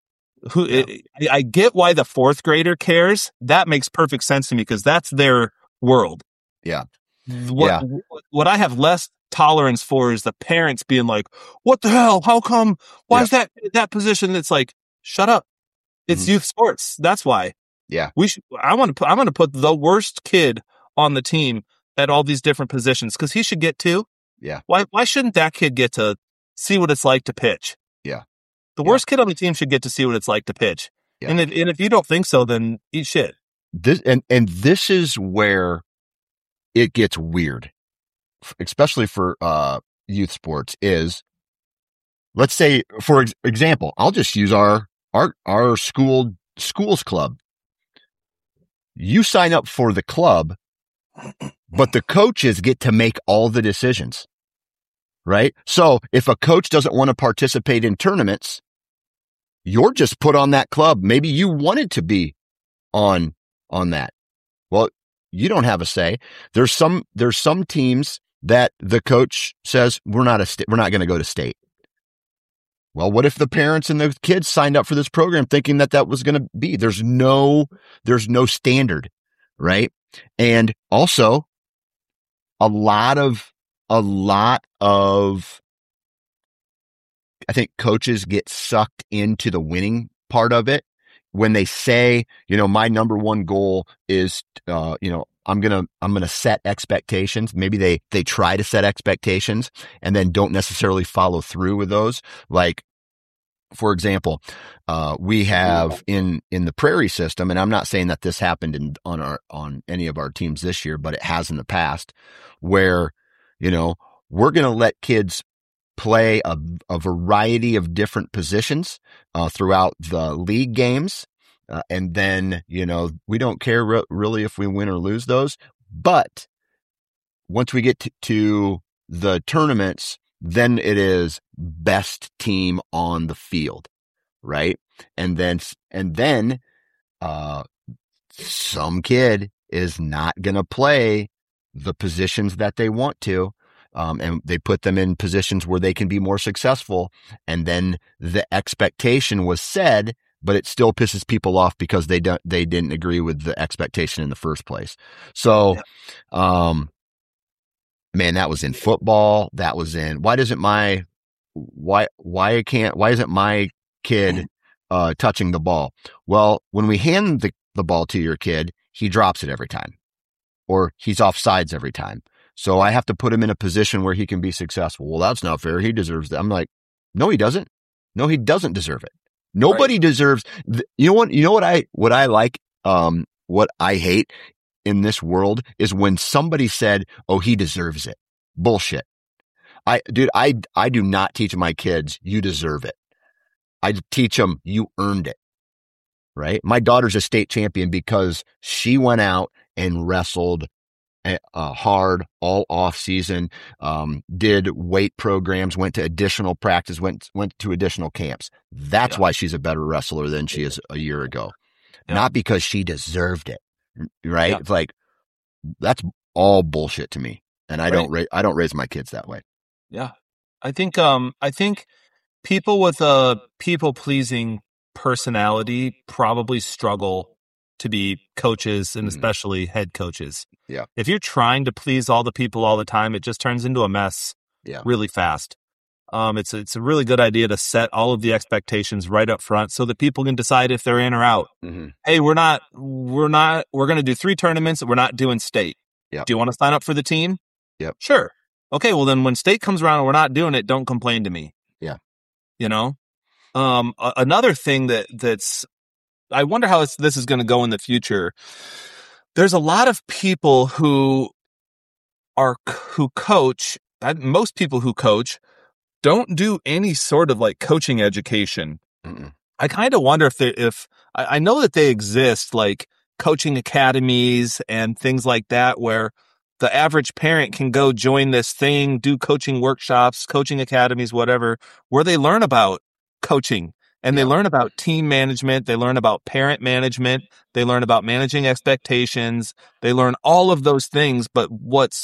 Who yeah. it, I get why the fourth grader cares. That makes perfect sense to me because that's their world. Yeah. What, yeah. what I have less tolerance for is the parents being like, "What the hell? How come? Why yeah. is that that position?" It's like, shut up. It's mm-hmm. youth sports. That's why. Yeah. We should. I want to. I'm going to put the worst kid on the team at all these different positions because he should get to. Yeah. Why? Why shouldn't that kid get to see what it's like to pitch? Yeah. The worst yeah. kid on the team should get to see what it's like to pitch. Yeah. And, if, and if you don't think so, then eat shit. This and, and this is where it gets weird, especially for uh, youth sports, is, let's say, for ex- example, I'll just use our, our, our school schools club. You sign up for the club, but the coaches get to make all the decisions. Right? So if a coach doesn't want to participate in tournaments, you're just put on that club. Maybe you wanted to be on, on that. Well, you don't have a say. There's some, there's some teams that the coach says, we're not a sta- we're not going to go to state. Well, what if the parents and the kids signed up for this program thinking that that was going to be? There's no, there's no standard, right? And also a lot of, A lot of, I think coaches get sucked into the winning part of it when they say, you know, my number one goal is, uh, you know, I'm going to, I'm going to set expectations. Maybe they, they try to set expectations and then don't necessarily follow through with those. Like, for example, uh, we have in, in the Prairie system, and I'm not saying that this happened in, on our, on any of our teams this year, but it has in the past, where, you know, we're going to let kids play a, a variety of different positions uh, throughout the league games. Uh, and then, you know, we don't care re- really if we win or lose those. But once we get to, to the tournaments, then it is best team on the field, right? And then, and then uh, some kid is not going to play the positions that they want to, um, and they put them in positions where they can be more successful. And then the expectation was said but it still pisses people off because they don't, they didn't agree with the expectation in the first place. So, yeah. um, man, that was in football. That was in, why doesn't my, why, why can't, why isn't my kid, uh, touching the ball? Well, when we hand the, the ball to your kid, he drops it every time, or he's off sides every time. So I have to put him in a position where he can be successful. Well, that's not fair. He deserves that. I'm like, no, he doesn't. No, he doesn't deserve it. Nobody right. deserves. Th- you know what? You know what I what I like. Um, what I hate in this world is when somebody said, "Oh, he deserves it." Bullshit. I, dude, I I do not teach my kids you deserve it. I teach them you earned it. Right? My daughter's a state champion because she went out and wrestled uh, hard all off season, um, did weight programs, went to additional practice, went, went to additional camps. That's yeah. why she's a better wrestler than she is a year ago. Yeah. Not because she deserved it. Right. Yeah. It's like, that's all bullshit to me. And I right. don't, ra- I don't raise my kids that way. Yeah. I think, um, I think people with a people pleasing personality probably struggle to be coaches and especially mm-hmm. head coaches. Yeah. If you're trying to please all the people all the time, it just turns into a mess yeah. really fast. Um, it's, it's a really good idea to set all of the expectations right up front so that people can decide if they're in or out. Mm-hmm. Hey, we're not, we're not, we're going to do three tournaments. We're not doing state. Yep. Do you want to sign up for the team? Yep. Sure. Okay. Well, then when state comes around and we're not doing it, don't complain to me. Yeah. You know, um, a- another thing that that's, I wonder how it's, this is going to go in the future. There's a lot of people who are, who coach, most people who coach don't do any sort of like coaching education. Mm-mm. I kind of wonder if they, if I, I know that they exist, like coaching academies and things like that, where the average parent can go join this thing, do coaching workshops, coaching academies, whatever, where they learn about coaching. And yeah. they learn about team management. They learn about parent management. They learn about managing expectations. They learn all of those things. But what's,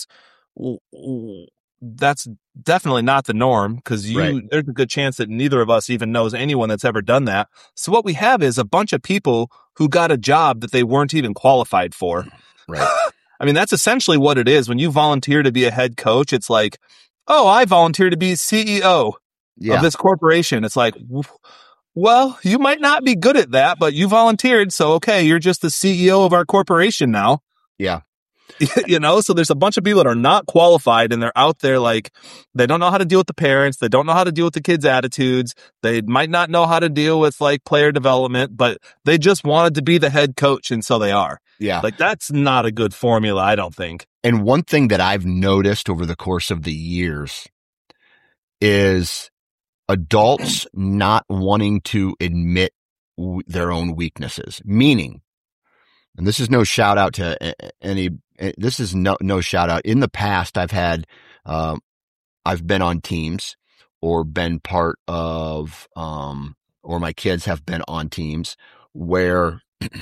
that's definitely not the norm, because you, right. there's a good chance that neither of us even knows anyone that's ever done that. So what we have is a bunch of people who got a job that they weren't even qualified for. Right. I mean, that's essentially what it is. When you volunteer to be a head coach, it's like, oh, I volunteer to be C E O yeah. of this corporation. It's like, well, you might not be good at that, but you volunteered. So, okay, you're just the C E O of our corporation now. Yeah. You know, so there's a bunch of people that are not qualified and they're out there like, they don't know how to deal with the parents. They don't know how to deal with the kids' attitudes. They might not know how to deal with like player development, but they just wanted to be the head coach. And so they are. Yeah. Like that's not a good formula, I don't think. And one thing that I've noticed over the course of the years is adults not wanting to admit w- their own weaknesses, meaning, and this is no shout out to any, this is no, no shout out. In the past, I've had, um, I've been on teams or been part of, um, or my kids have been on teams where,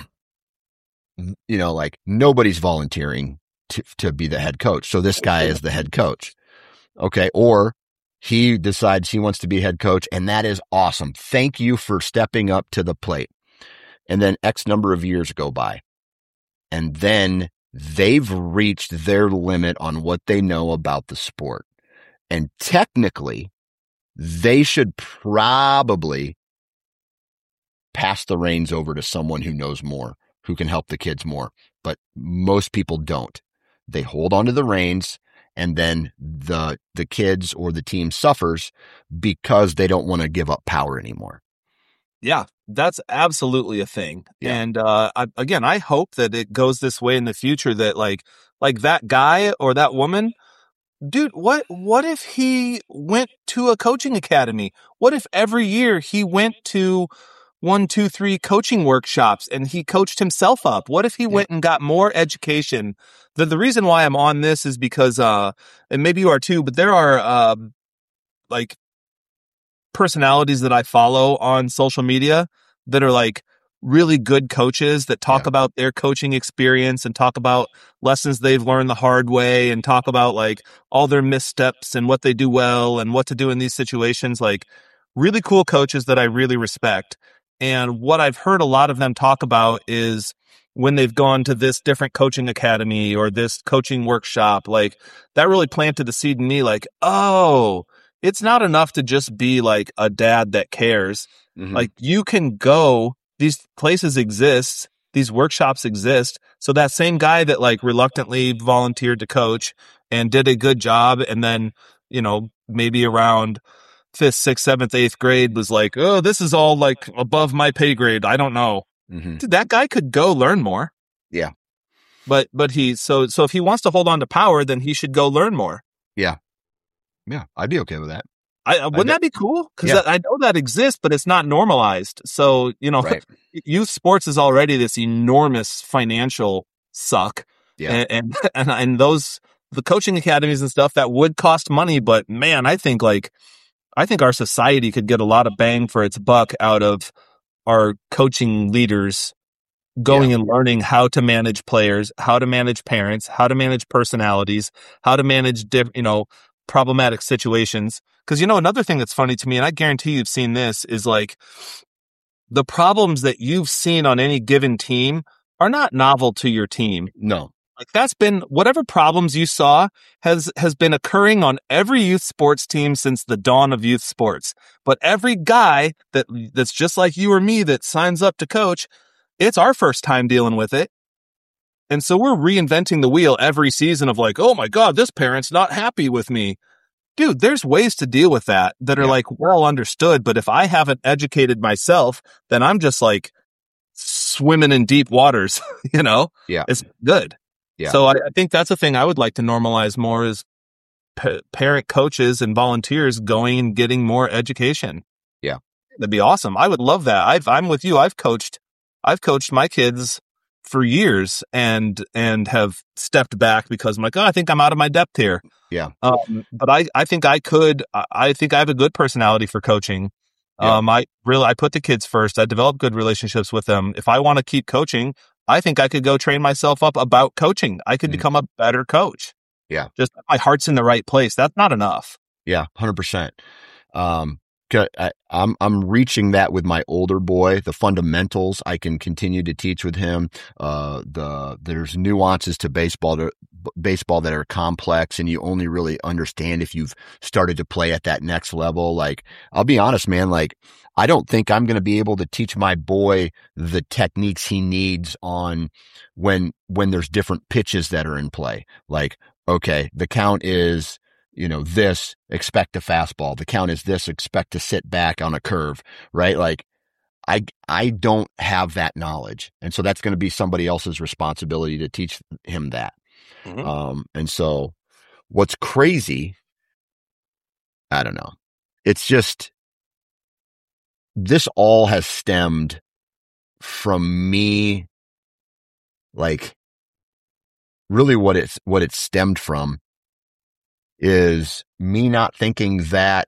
you know, like nobody's volunteering to, to be the head coach. So this guy is the head coach. Okay. Or he decides he wants to be head coach, and that is awesome. Thank you for stepping up to the plate. And then X number of years go by, and then they've reached their limit on what they know about the sport. And technically, they should probably pass the reins over to someone who knows more, who can help the kids more. But most people don't. They hold onto the reins, and then the the kids or the team suffers because they don't want to give up power anymore. Yeah, that's absolutely a thing. Yeah. And uh, I, again, I hope that it goes this way in the future, that like like that guy or that woman, dude, what what if he went to a coaching academy? What if every year he went to one, two, three coaching workshops and he coached himself up? What if he yeah. went and got more education? The the reason why I'm on this is because, uh, and maybe you are too, but there are uh, like personalities that I follow on social media that are like really good coaches that talk yeah. about their coaching experience and talk about lessons they've learned the hard way and talk about like all their missteps and what they do well and what to do in these situations. Like really cool coaches that I really respect. And what I've heard a lot of them talk about is when they've gone to this different coaching academy or this coaching workshop, like that really planted the seed in me, like, oh, it's not enough to just be like a dad that cares. Mm-hmm. Like you can go, these places exist, these workshops exist. So that same guy that like reluctantly volunteered to coach and did a good job, and then, you know, maybe around fifth, sixth, seventh, eighth grade was like, oh, this is all like above my pay grade. I don't know. Mm-hmm. Dude, that guy could go learn more. Yeah. But, but he, so, so if he wants to hold on to power, then he should go learn more. Yeah. Yeah. I'd be okay with that. I, wouldn't that be cool? Cause yeah. I know that exists, but it's not normalized. So, you know, right. Youth sports is already this enormous financial suck. Yeah. And, and, and, and those, the coaching academies and stuff that would cost money, but man, I think like, I think our society could get a lot of bang for its buck out of our coaching leaders going yeah. and learning how to manage players, how to manage parents, how to manage personalities, how to manage, diff, you know, problematic situations. Because, you know, another thing that's funny to me, and I guarantee you've seen this, is like the problems that you've seen on any given team are not novel to your team. No. Like that's been, whatever problems you saw has, has been occurring on every youth sports team since the dawn of youth sports. But every guy that that's just like you or me that signs up to coach, it's our first time dealing with it. And so we're reinventing the wheel every season of like, oh my God, this parent's not happy with me. Dude, there's ways to deal with that that are yeah. like well understood. But if I haven't educated myself, then I'm just like swimming in deep waters, you know? Yeah. It's good. Yeah. So I, I think that's a thing I would like to normalize more is pa- parent coaches and volunteers going and getting more education. Yeah. That'd be awesome. I would love that. I've, I'm with you. I've coached, I've coached my kids for years and, and have stepped back because I'm like, oh, I think I'm out of my depth here. Yeah. Um, but I, I think I could, I think I have a good personality for coaching. Yeah. Um, I really, I put the kids first. I develop good relationships with them. If I want to keep coaching, I think I could go train myself up about coaching. I could mm. become a better coach. Yeah. Just my heart's in the right place. That's not enough. Yeah. one hundred percent. Um, I, I'm, I'm reaching that with my older boy, the fundamentals I can continue to teach with him. Uh, the, there's nuances to baseball, to, baseball that are complex and you only really understand if you've started to play at that next level. Like, I'll be honest, man, like, I don't think I'm going to be able to teach my boy the techniques he needs on when, when there's different pitches that are in play. Like, okay, the count is, you know, this, expect a fastball. The count is this, expect to sit back on a curve, right? Like, I, I don't have that knowledge. And so that's going to be somebody else's responsibility to teach him that. Mm-hmm. Um, and so what's crazy, I don't know. It's just, this all has stemmed from me, like, really what it's, what it stemmed from is me not thinking that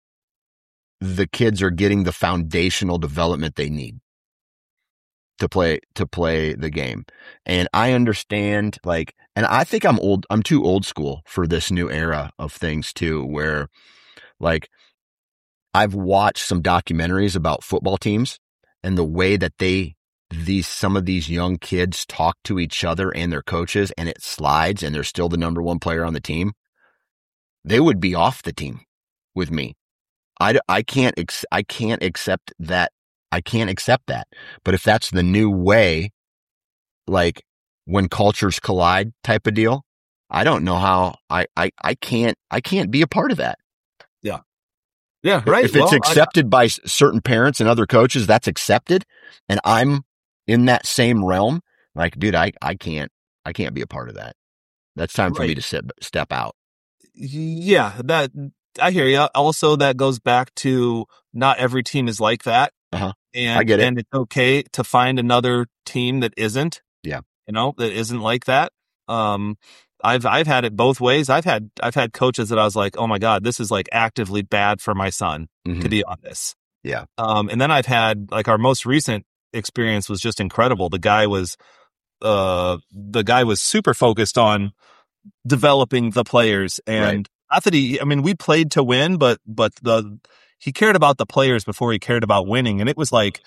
the kids are getting the foundational development they need to play, to play the game. And I understand, like, and I think I'm old, I'm too old school for this new era of things too, where like I've watched some documentaries about football teams and the way that they, these, some of these young kids talk to each other and their coaches, and it slides and they're still the number one player on the team. They would be off the team with me. I, I can't, ex, I can't accept that. I can't accept that. But if that's the new way, like when cultures collide type of deal, I don't know how I, I, I can't, I can't be a part of that. Yeah. Yeah. Right. If it's well, accepted I, by certain parents and other coaches, that's accepted. And I'm in that same realm. Like, dude, I, I can't, I can't be a part of that. That's time for right. me to sit, step out. Yeah. That I hear you. Also, that goes back to not every team is like that. Uh-huh. And, I get it. And it's okay to find another team that isn't. Yeah. You know, that isn't like that. Um, I've, I've had it both ways. I've had, I've had coaches that I was like, oh my God, this is like actively bad for my son mm-hmm. to be on this. Yeah. Um, and then I've had like our most recent experience was just incredible. The guy was, uh, the guy was super focused on developing the players and right. not that he, I mean, we played to win, but, but the, he cared about the players before he cared about winning. And it was like,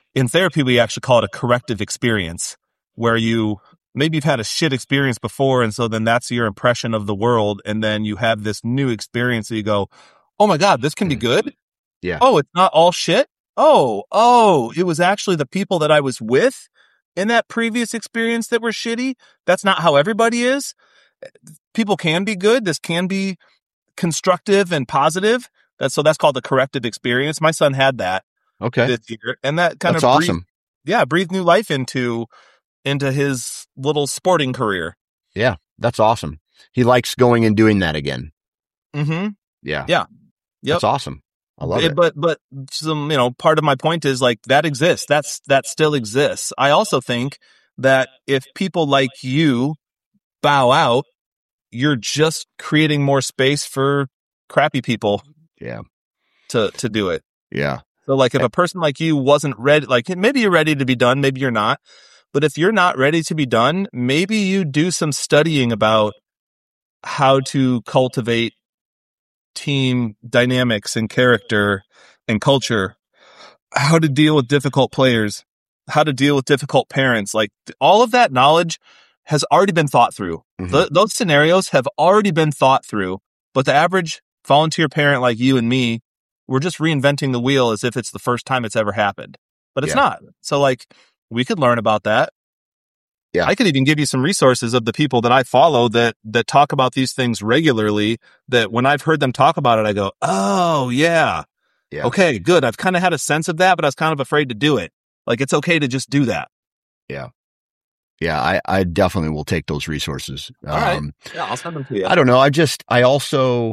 in therapy, we actually call it a corrective experience, where you maybe you've had a shit experience before. And so then that's your impression of the world. And then you have this new experience that you go, oh my God, this can be good. Yeah. Oh, it's not all shit. Oh, oh, it was actually the people that I was with in that previous experience that were shitty. That's not how everybody is. People can be good. This can be constructive and positive. That's so that's called the corrective experience. My son had that Okay. this year, and that kind That's of awesome. breathed, yeah, breathed new life into into his little sporting career. Yeah, that's awesome. He likes going and doing that again. Mm-hmm. Yeah. Yeah. Yep. That's awesome. I love it. But but some you know part of my point is like that exists. That's that still exists. I also think that if people like you bow out, you're just creating more space for crappy people. Yeah. To to do it. Yeah. So like if a person like you wasn't ready, like maybe you're ready to be done, maybe you're not. But if you're not ready to be done, maybe you do some studying about how to cultivate team dynamics and character and culture, how to deal with difficult players, how to deal with difficult parents. Like all of that knowledge has already been thought through. Mhm. Th- those scenarios have already been thought through. But the average volunteer parent like you and me, we're just reinventing the wheel as if it's the first time it's ever happened. But it's Yeah. not. So like we could learn about that. Yeah. I could even give you some resources of the people that I follow that that talk about these things regularly, that when I've heard them talk about it, I go, oh, yeah. Yeah. Okay, good. I've kind of had a sense of that, but I was kind of afraid to do it. Like, it's okay to just do that. Yeah. Yeah. I, I definitely will take those resources. All right. Um, Yeah, I'll send them to you. I don't know. I just, I also,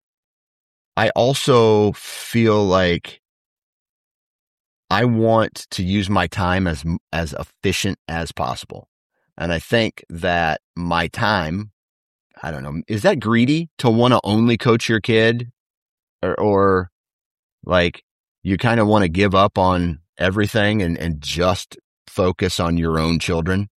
I also feel like I want to use my time as, as efficient as possible. And I think that my time, I don't know, is that greedy to want to only coach your kid, or, or like you kind of want to give up on everything and, and just focus on your own children?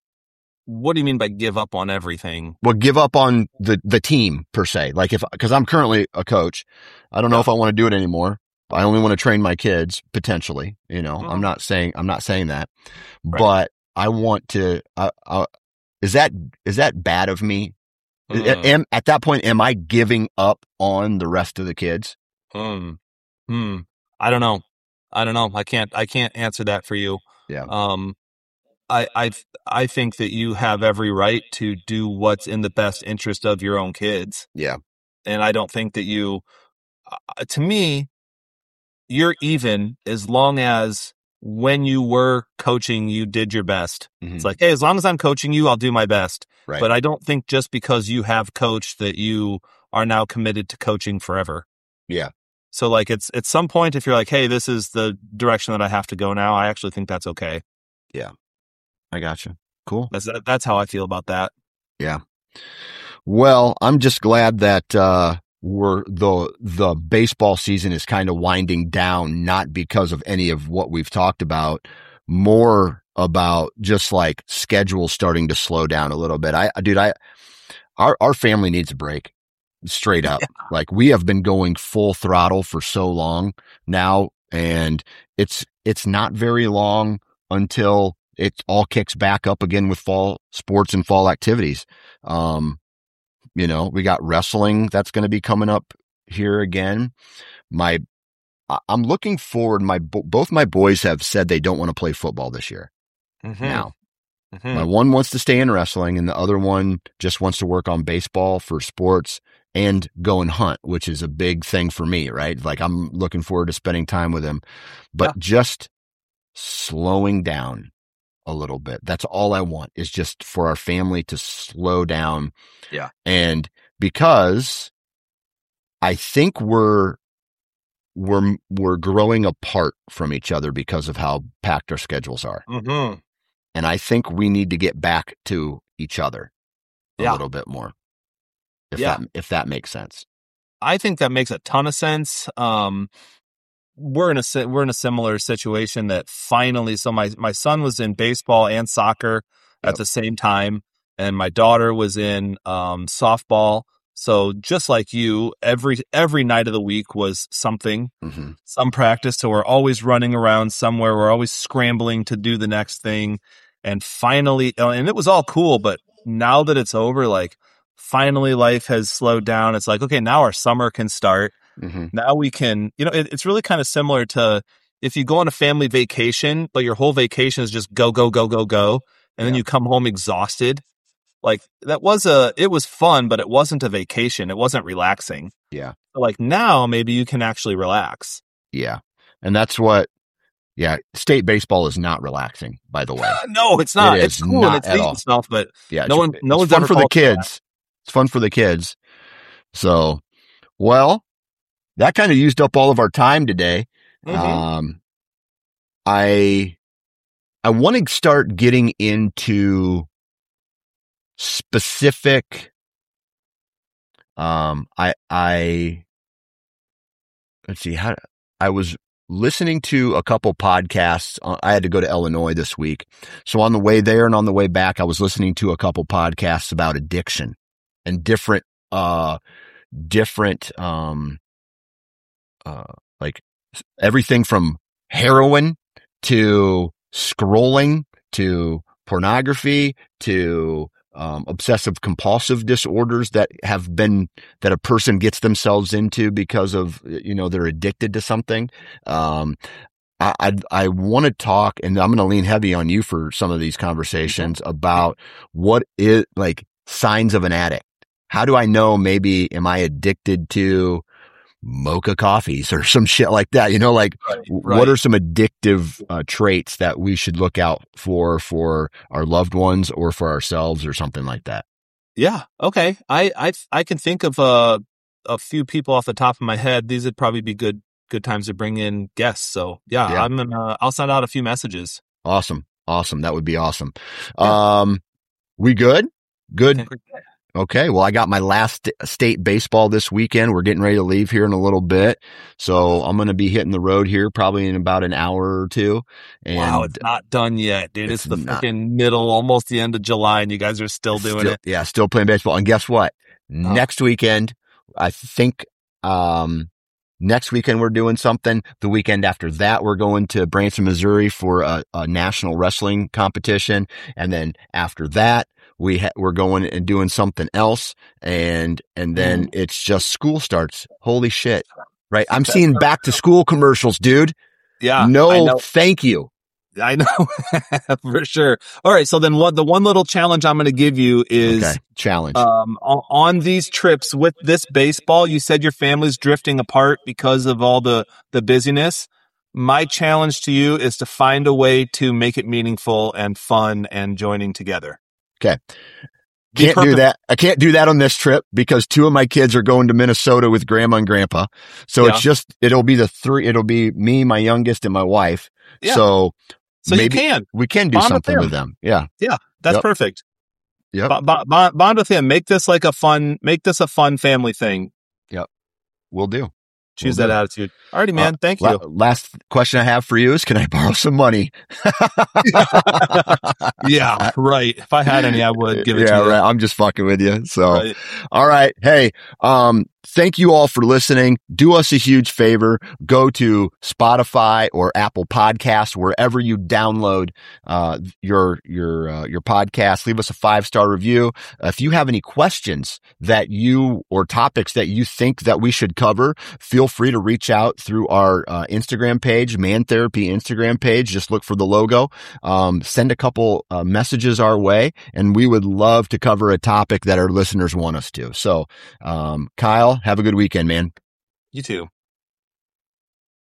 What do you mean by give up on everything? Well, give up on the, the team per se. Like if, cause I'm currently a coach, I don't know Yeah. if I want to do it anymore. I only want to train my kids potentially, you know, Mhm. I'm not saying, I'm not saying that, Right. but I want to, I, I, is that, is that bad of me? Mm. Am, at that point, am I giving up on the rest of the kids? Hmm. Hmm. I don't know. I don't know. I can't, I can't answer that for you. Yeah. Um, I, I, I think that you have every right to do what's in the best interest of your own kids. Yeah. And I don't think that you, uh, to me, you're even as long as when you were coaching, you did your best. Mhm. It's like, hey, as long as I'm coaching you, I'll do my best. Right. But I don't think just because you have coached that you are now committed to coaching forever. Yeah. So like it's at some point, if you're like, hey, this is the direction that I have to go now, I actually think that's okay. Yeah. I gotcha. Cool. That's that's how I feel about that. Yeah. Well, I'm just glad that, uh, we're the, the baseball season is kind of winding down, not because of any of what we've talked about, more about just like schedule starting to slow down a little bit. I, dude, I, our, our family needs a break, straight up. Yeah. Like we have been going full throttle for so long now, and it's, it's not very long until it all kicks back up again with fall sports and fall activities. Um, You know, we got wrestling that's going to be coming up here again. My, I'm looking forward. My, both my boys have said they don't want to play football this year. Mm-hmm. Now, Mm-hmm. my one wants to stay in wrestling and the other one just wants to work on baseball for sports and go and hunt, which is a big thing for me, right? Like I'm looking forward to spending time with him, but Yeah. just slowing down a little bit. That's all I want, is just for our family to slow down. Yeah. And because I think we're, we're, we're growing apart from each other because of how packed our schedules are. Mm-hmm. And I think we need to get back to each other a Yeah. little bit more. If Yeah. that, if that makes sense. I think that makes a ton of sense. Um, we're in a si- we're in a similar situation that finally. So my my son was in baseball and soccer Yep. at the same time, and my daughter was in um, softball. So just like you, every every night of the week was something, Mm-hmm. some practice. So we're always running around somewhere. We're always scrambling to do the next thing. And finally, and it was all cool, but now that it's over, like finally life has slowed down. It's like, okay, now our summer can start. Mm-hmm. Now we can, you know, it, it's really kind of similar to if you go on a family vacation, but your whole vacation is just go, go, go, go, go. And then Yeah. you come home exhausted. Like that was a, it was fun, but it wasn't a vacation. It wasn't relaxing. Yeah. Like now maybe you can actually relax. Yeah. And that's what, yeah, state baseball is not relaxing, by the way. No, it's not. It it's is cool not and it's at neat all. and stuff, but Yeah. no one, it's, no it's one's fun ever for the called for that. kids. It's fun for the kids. So, well, that kind of used up all of our time today. Mhm. Um, I, I want to start getting into specific, um, I, I, let's see how I was listening to a couple podcasts. I had to go to Illinois this week. So on the way there and on the way back, I was listening to a couple podcasts about addiction and different, uh, different, um, uh, like everything from heroin to scrolling to pornography to, um, obsessive compulsive disorders that have been, that a person gets themselves into because of, you know, they're addicted to something. Um, I, I, I want to talk, and I'm going to lean heavy on you for some of these conversations about what is like signs of an addict. How do I know maybe am I addicted to mocha coffees or some shit like that? You know, like Right, right. what are some addictive uh, traits that we should look out for, for our loved ones or for ourselves or something like that? Yeah. Okay. I, I, I can think of a, a few people off the top of my head. These would probably be good, good times to bring in guests. So yeah, Yeah. I'm gonna, I'll send out a few messages. Awesome. Awesome. That would be awesome. Yeah. Um, we good? Good. Okay. Okay. Well, I got my last state baseball this weekend. We're getting ready to leave here in a little bit. So I'm going to be hitting the road here probably in about an hour or two. And Wow, it's not done yet, dude. It's, it's the not. freaking middle, almost the end of July, and you guys are still doing still, it. Yeah. Still playing baseball. And guess what? Oh. Next weekend, I think, um, next weekend we're doing something. The weekend after that, we're going to Branson, Missouri for a, a national wrestling competition. And then after that, we ha- we're going and doing something else. And, and then Mm. it's just school starts. Holy shit. Right. I'm seeing back to school commercials, dude. Yeah. I No, know. thank you. I know for sure. All right. So then what, the one little challenge I'm going to give you is, Okay. Challenge. um, on, on these trips with this baseball, you said your family's drifting apart because of all the, the busyness. My challenge to you is to find a way to make it meaningful and fun and joining together. Okay. Be Can't do perfect. that. I can't do that on this trip because two of my kids are going to Minnesota with grandma and grandpa. So Yeah. it's just, it'll be the three, it'll be me, my youngest, and my wife. Yeah. So, So maybe you can. we can do Bond with something them. with them. Yeah. Yeah. That's Yep. perfect. Yep. Bo- bo- bond, bond with him. Make this like a fun, make this a fun family thing. We'll do. Choose Will that do. attitude. Alrighty, man. Thank La- you. last question I have for you is, can I borrow some money? Yeah, right. If I had any, I would give it yeah, to you. right. I'm just fucking with you. So, Right. all right. Hey, um, thank you all for listening. Do us a huge favor. Go to Spotify or Apple Podcasts, wherever you download, uh, your, your, uh, your podcast. Leave us a five star review. Uh, if you have any questions that you, or topics that you think that we should cover, feel free to reach out through our, uh, Instagram page, Man Therapy Instagram page. Just look for the logo. Um, send a couple, uh, messages our way, and we would love to cover a topic that our listeners want us to. So, um, Kyle, have a good weekend, man. You too.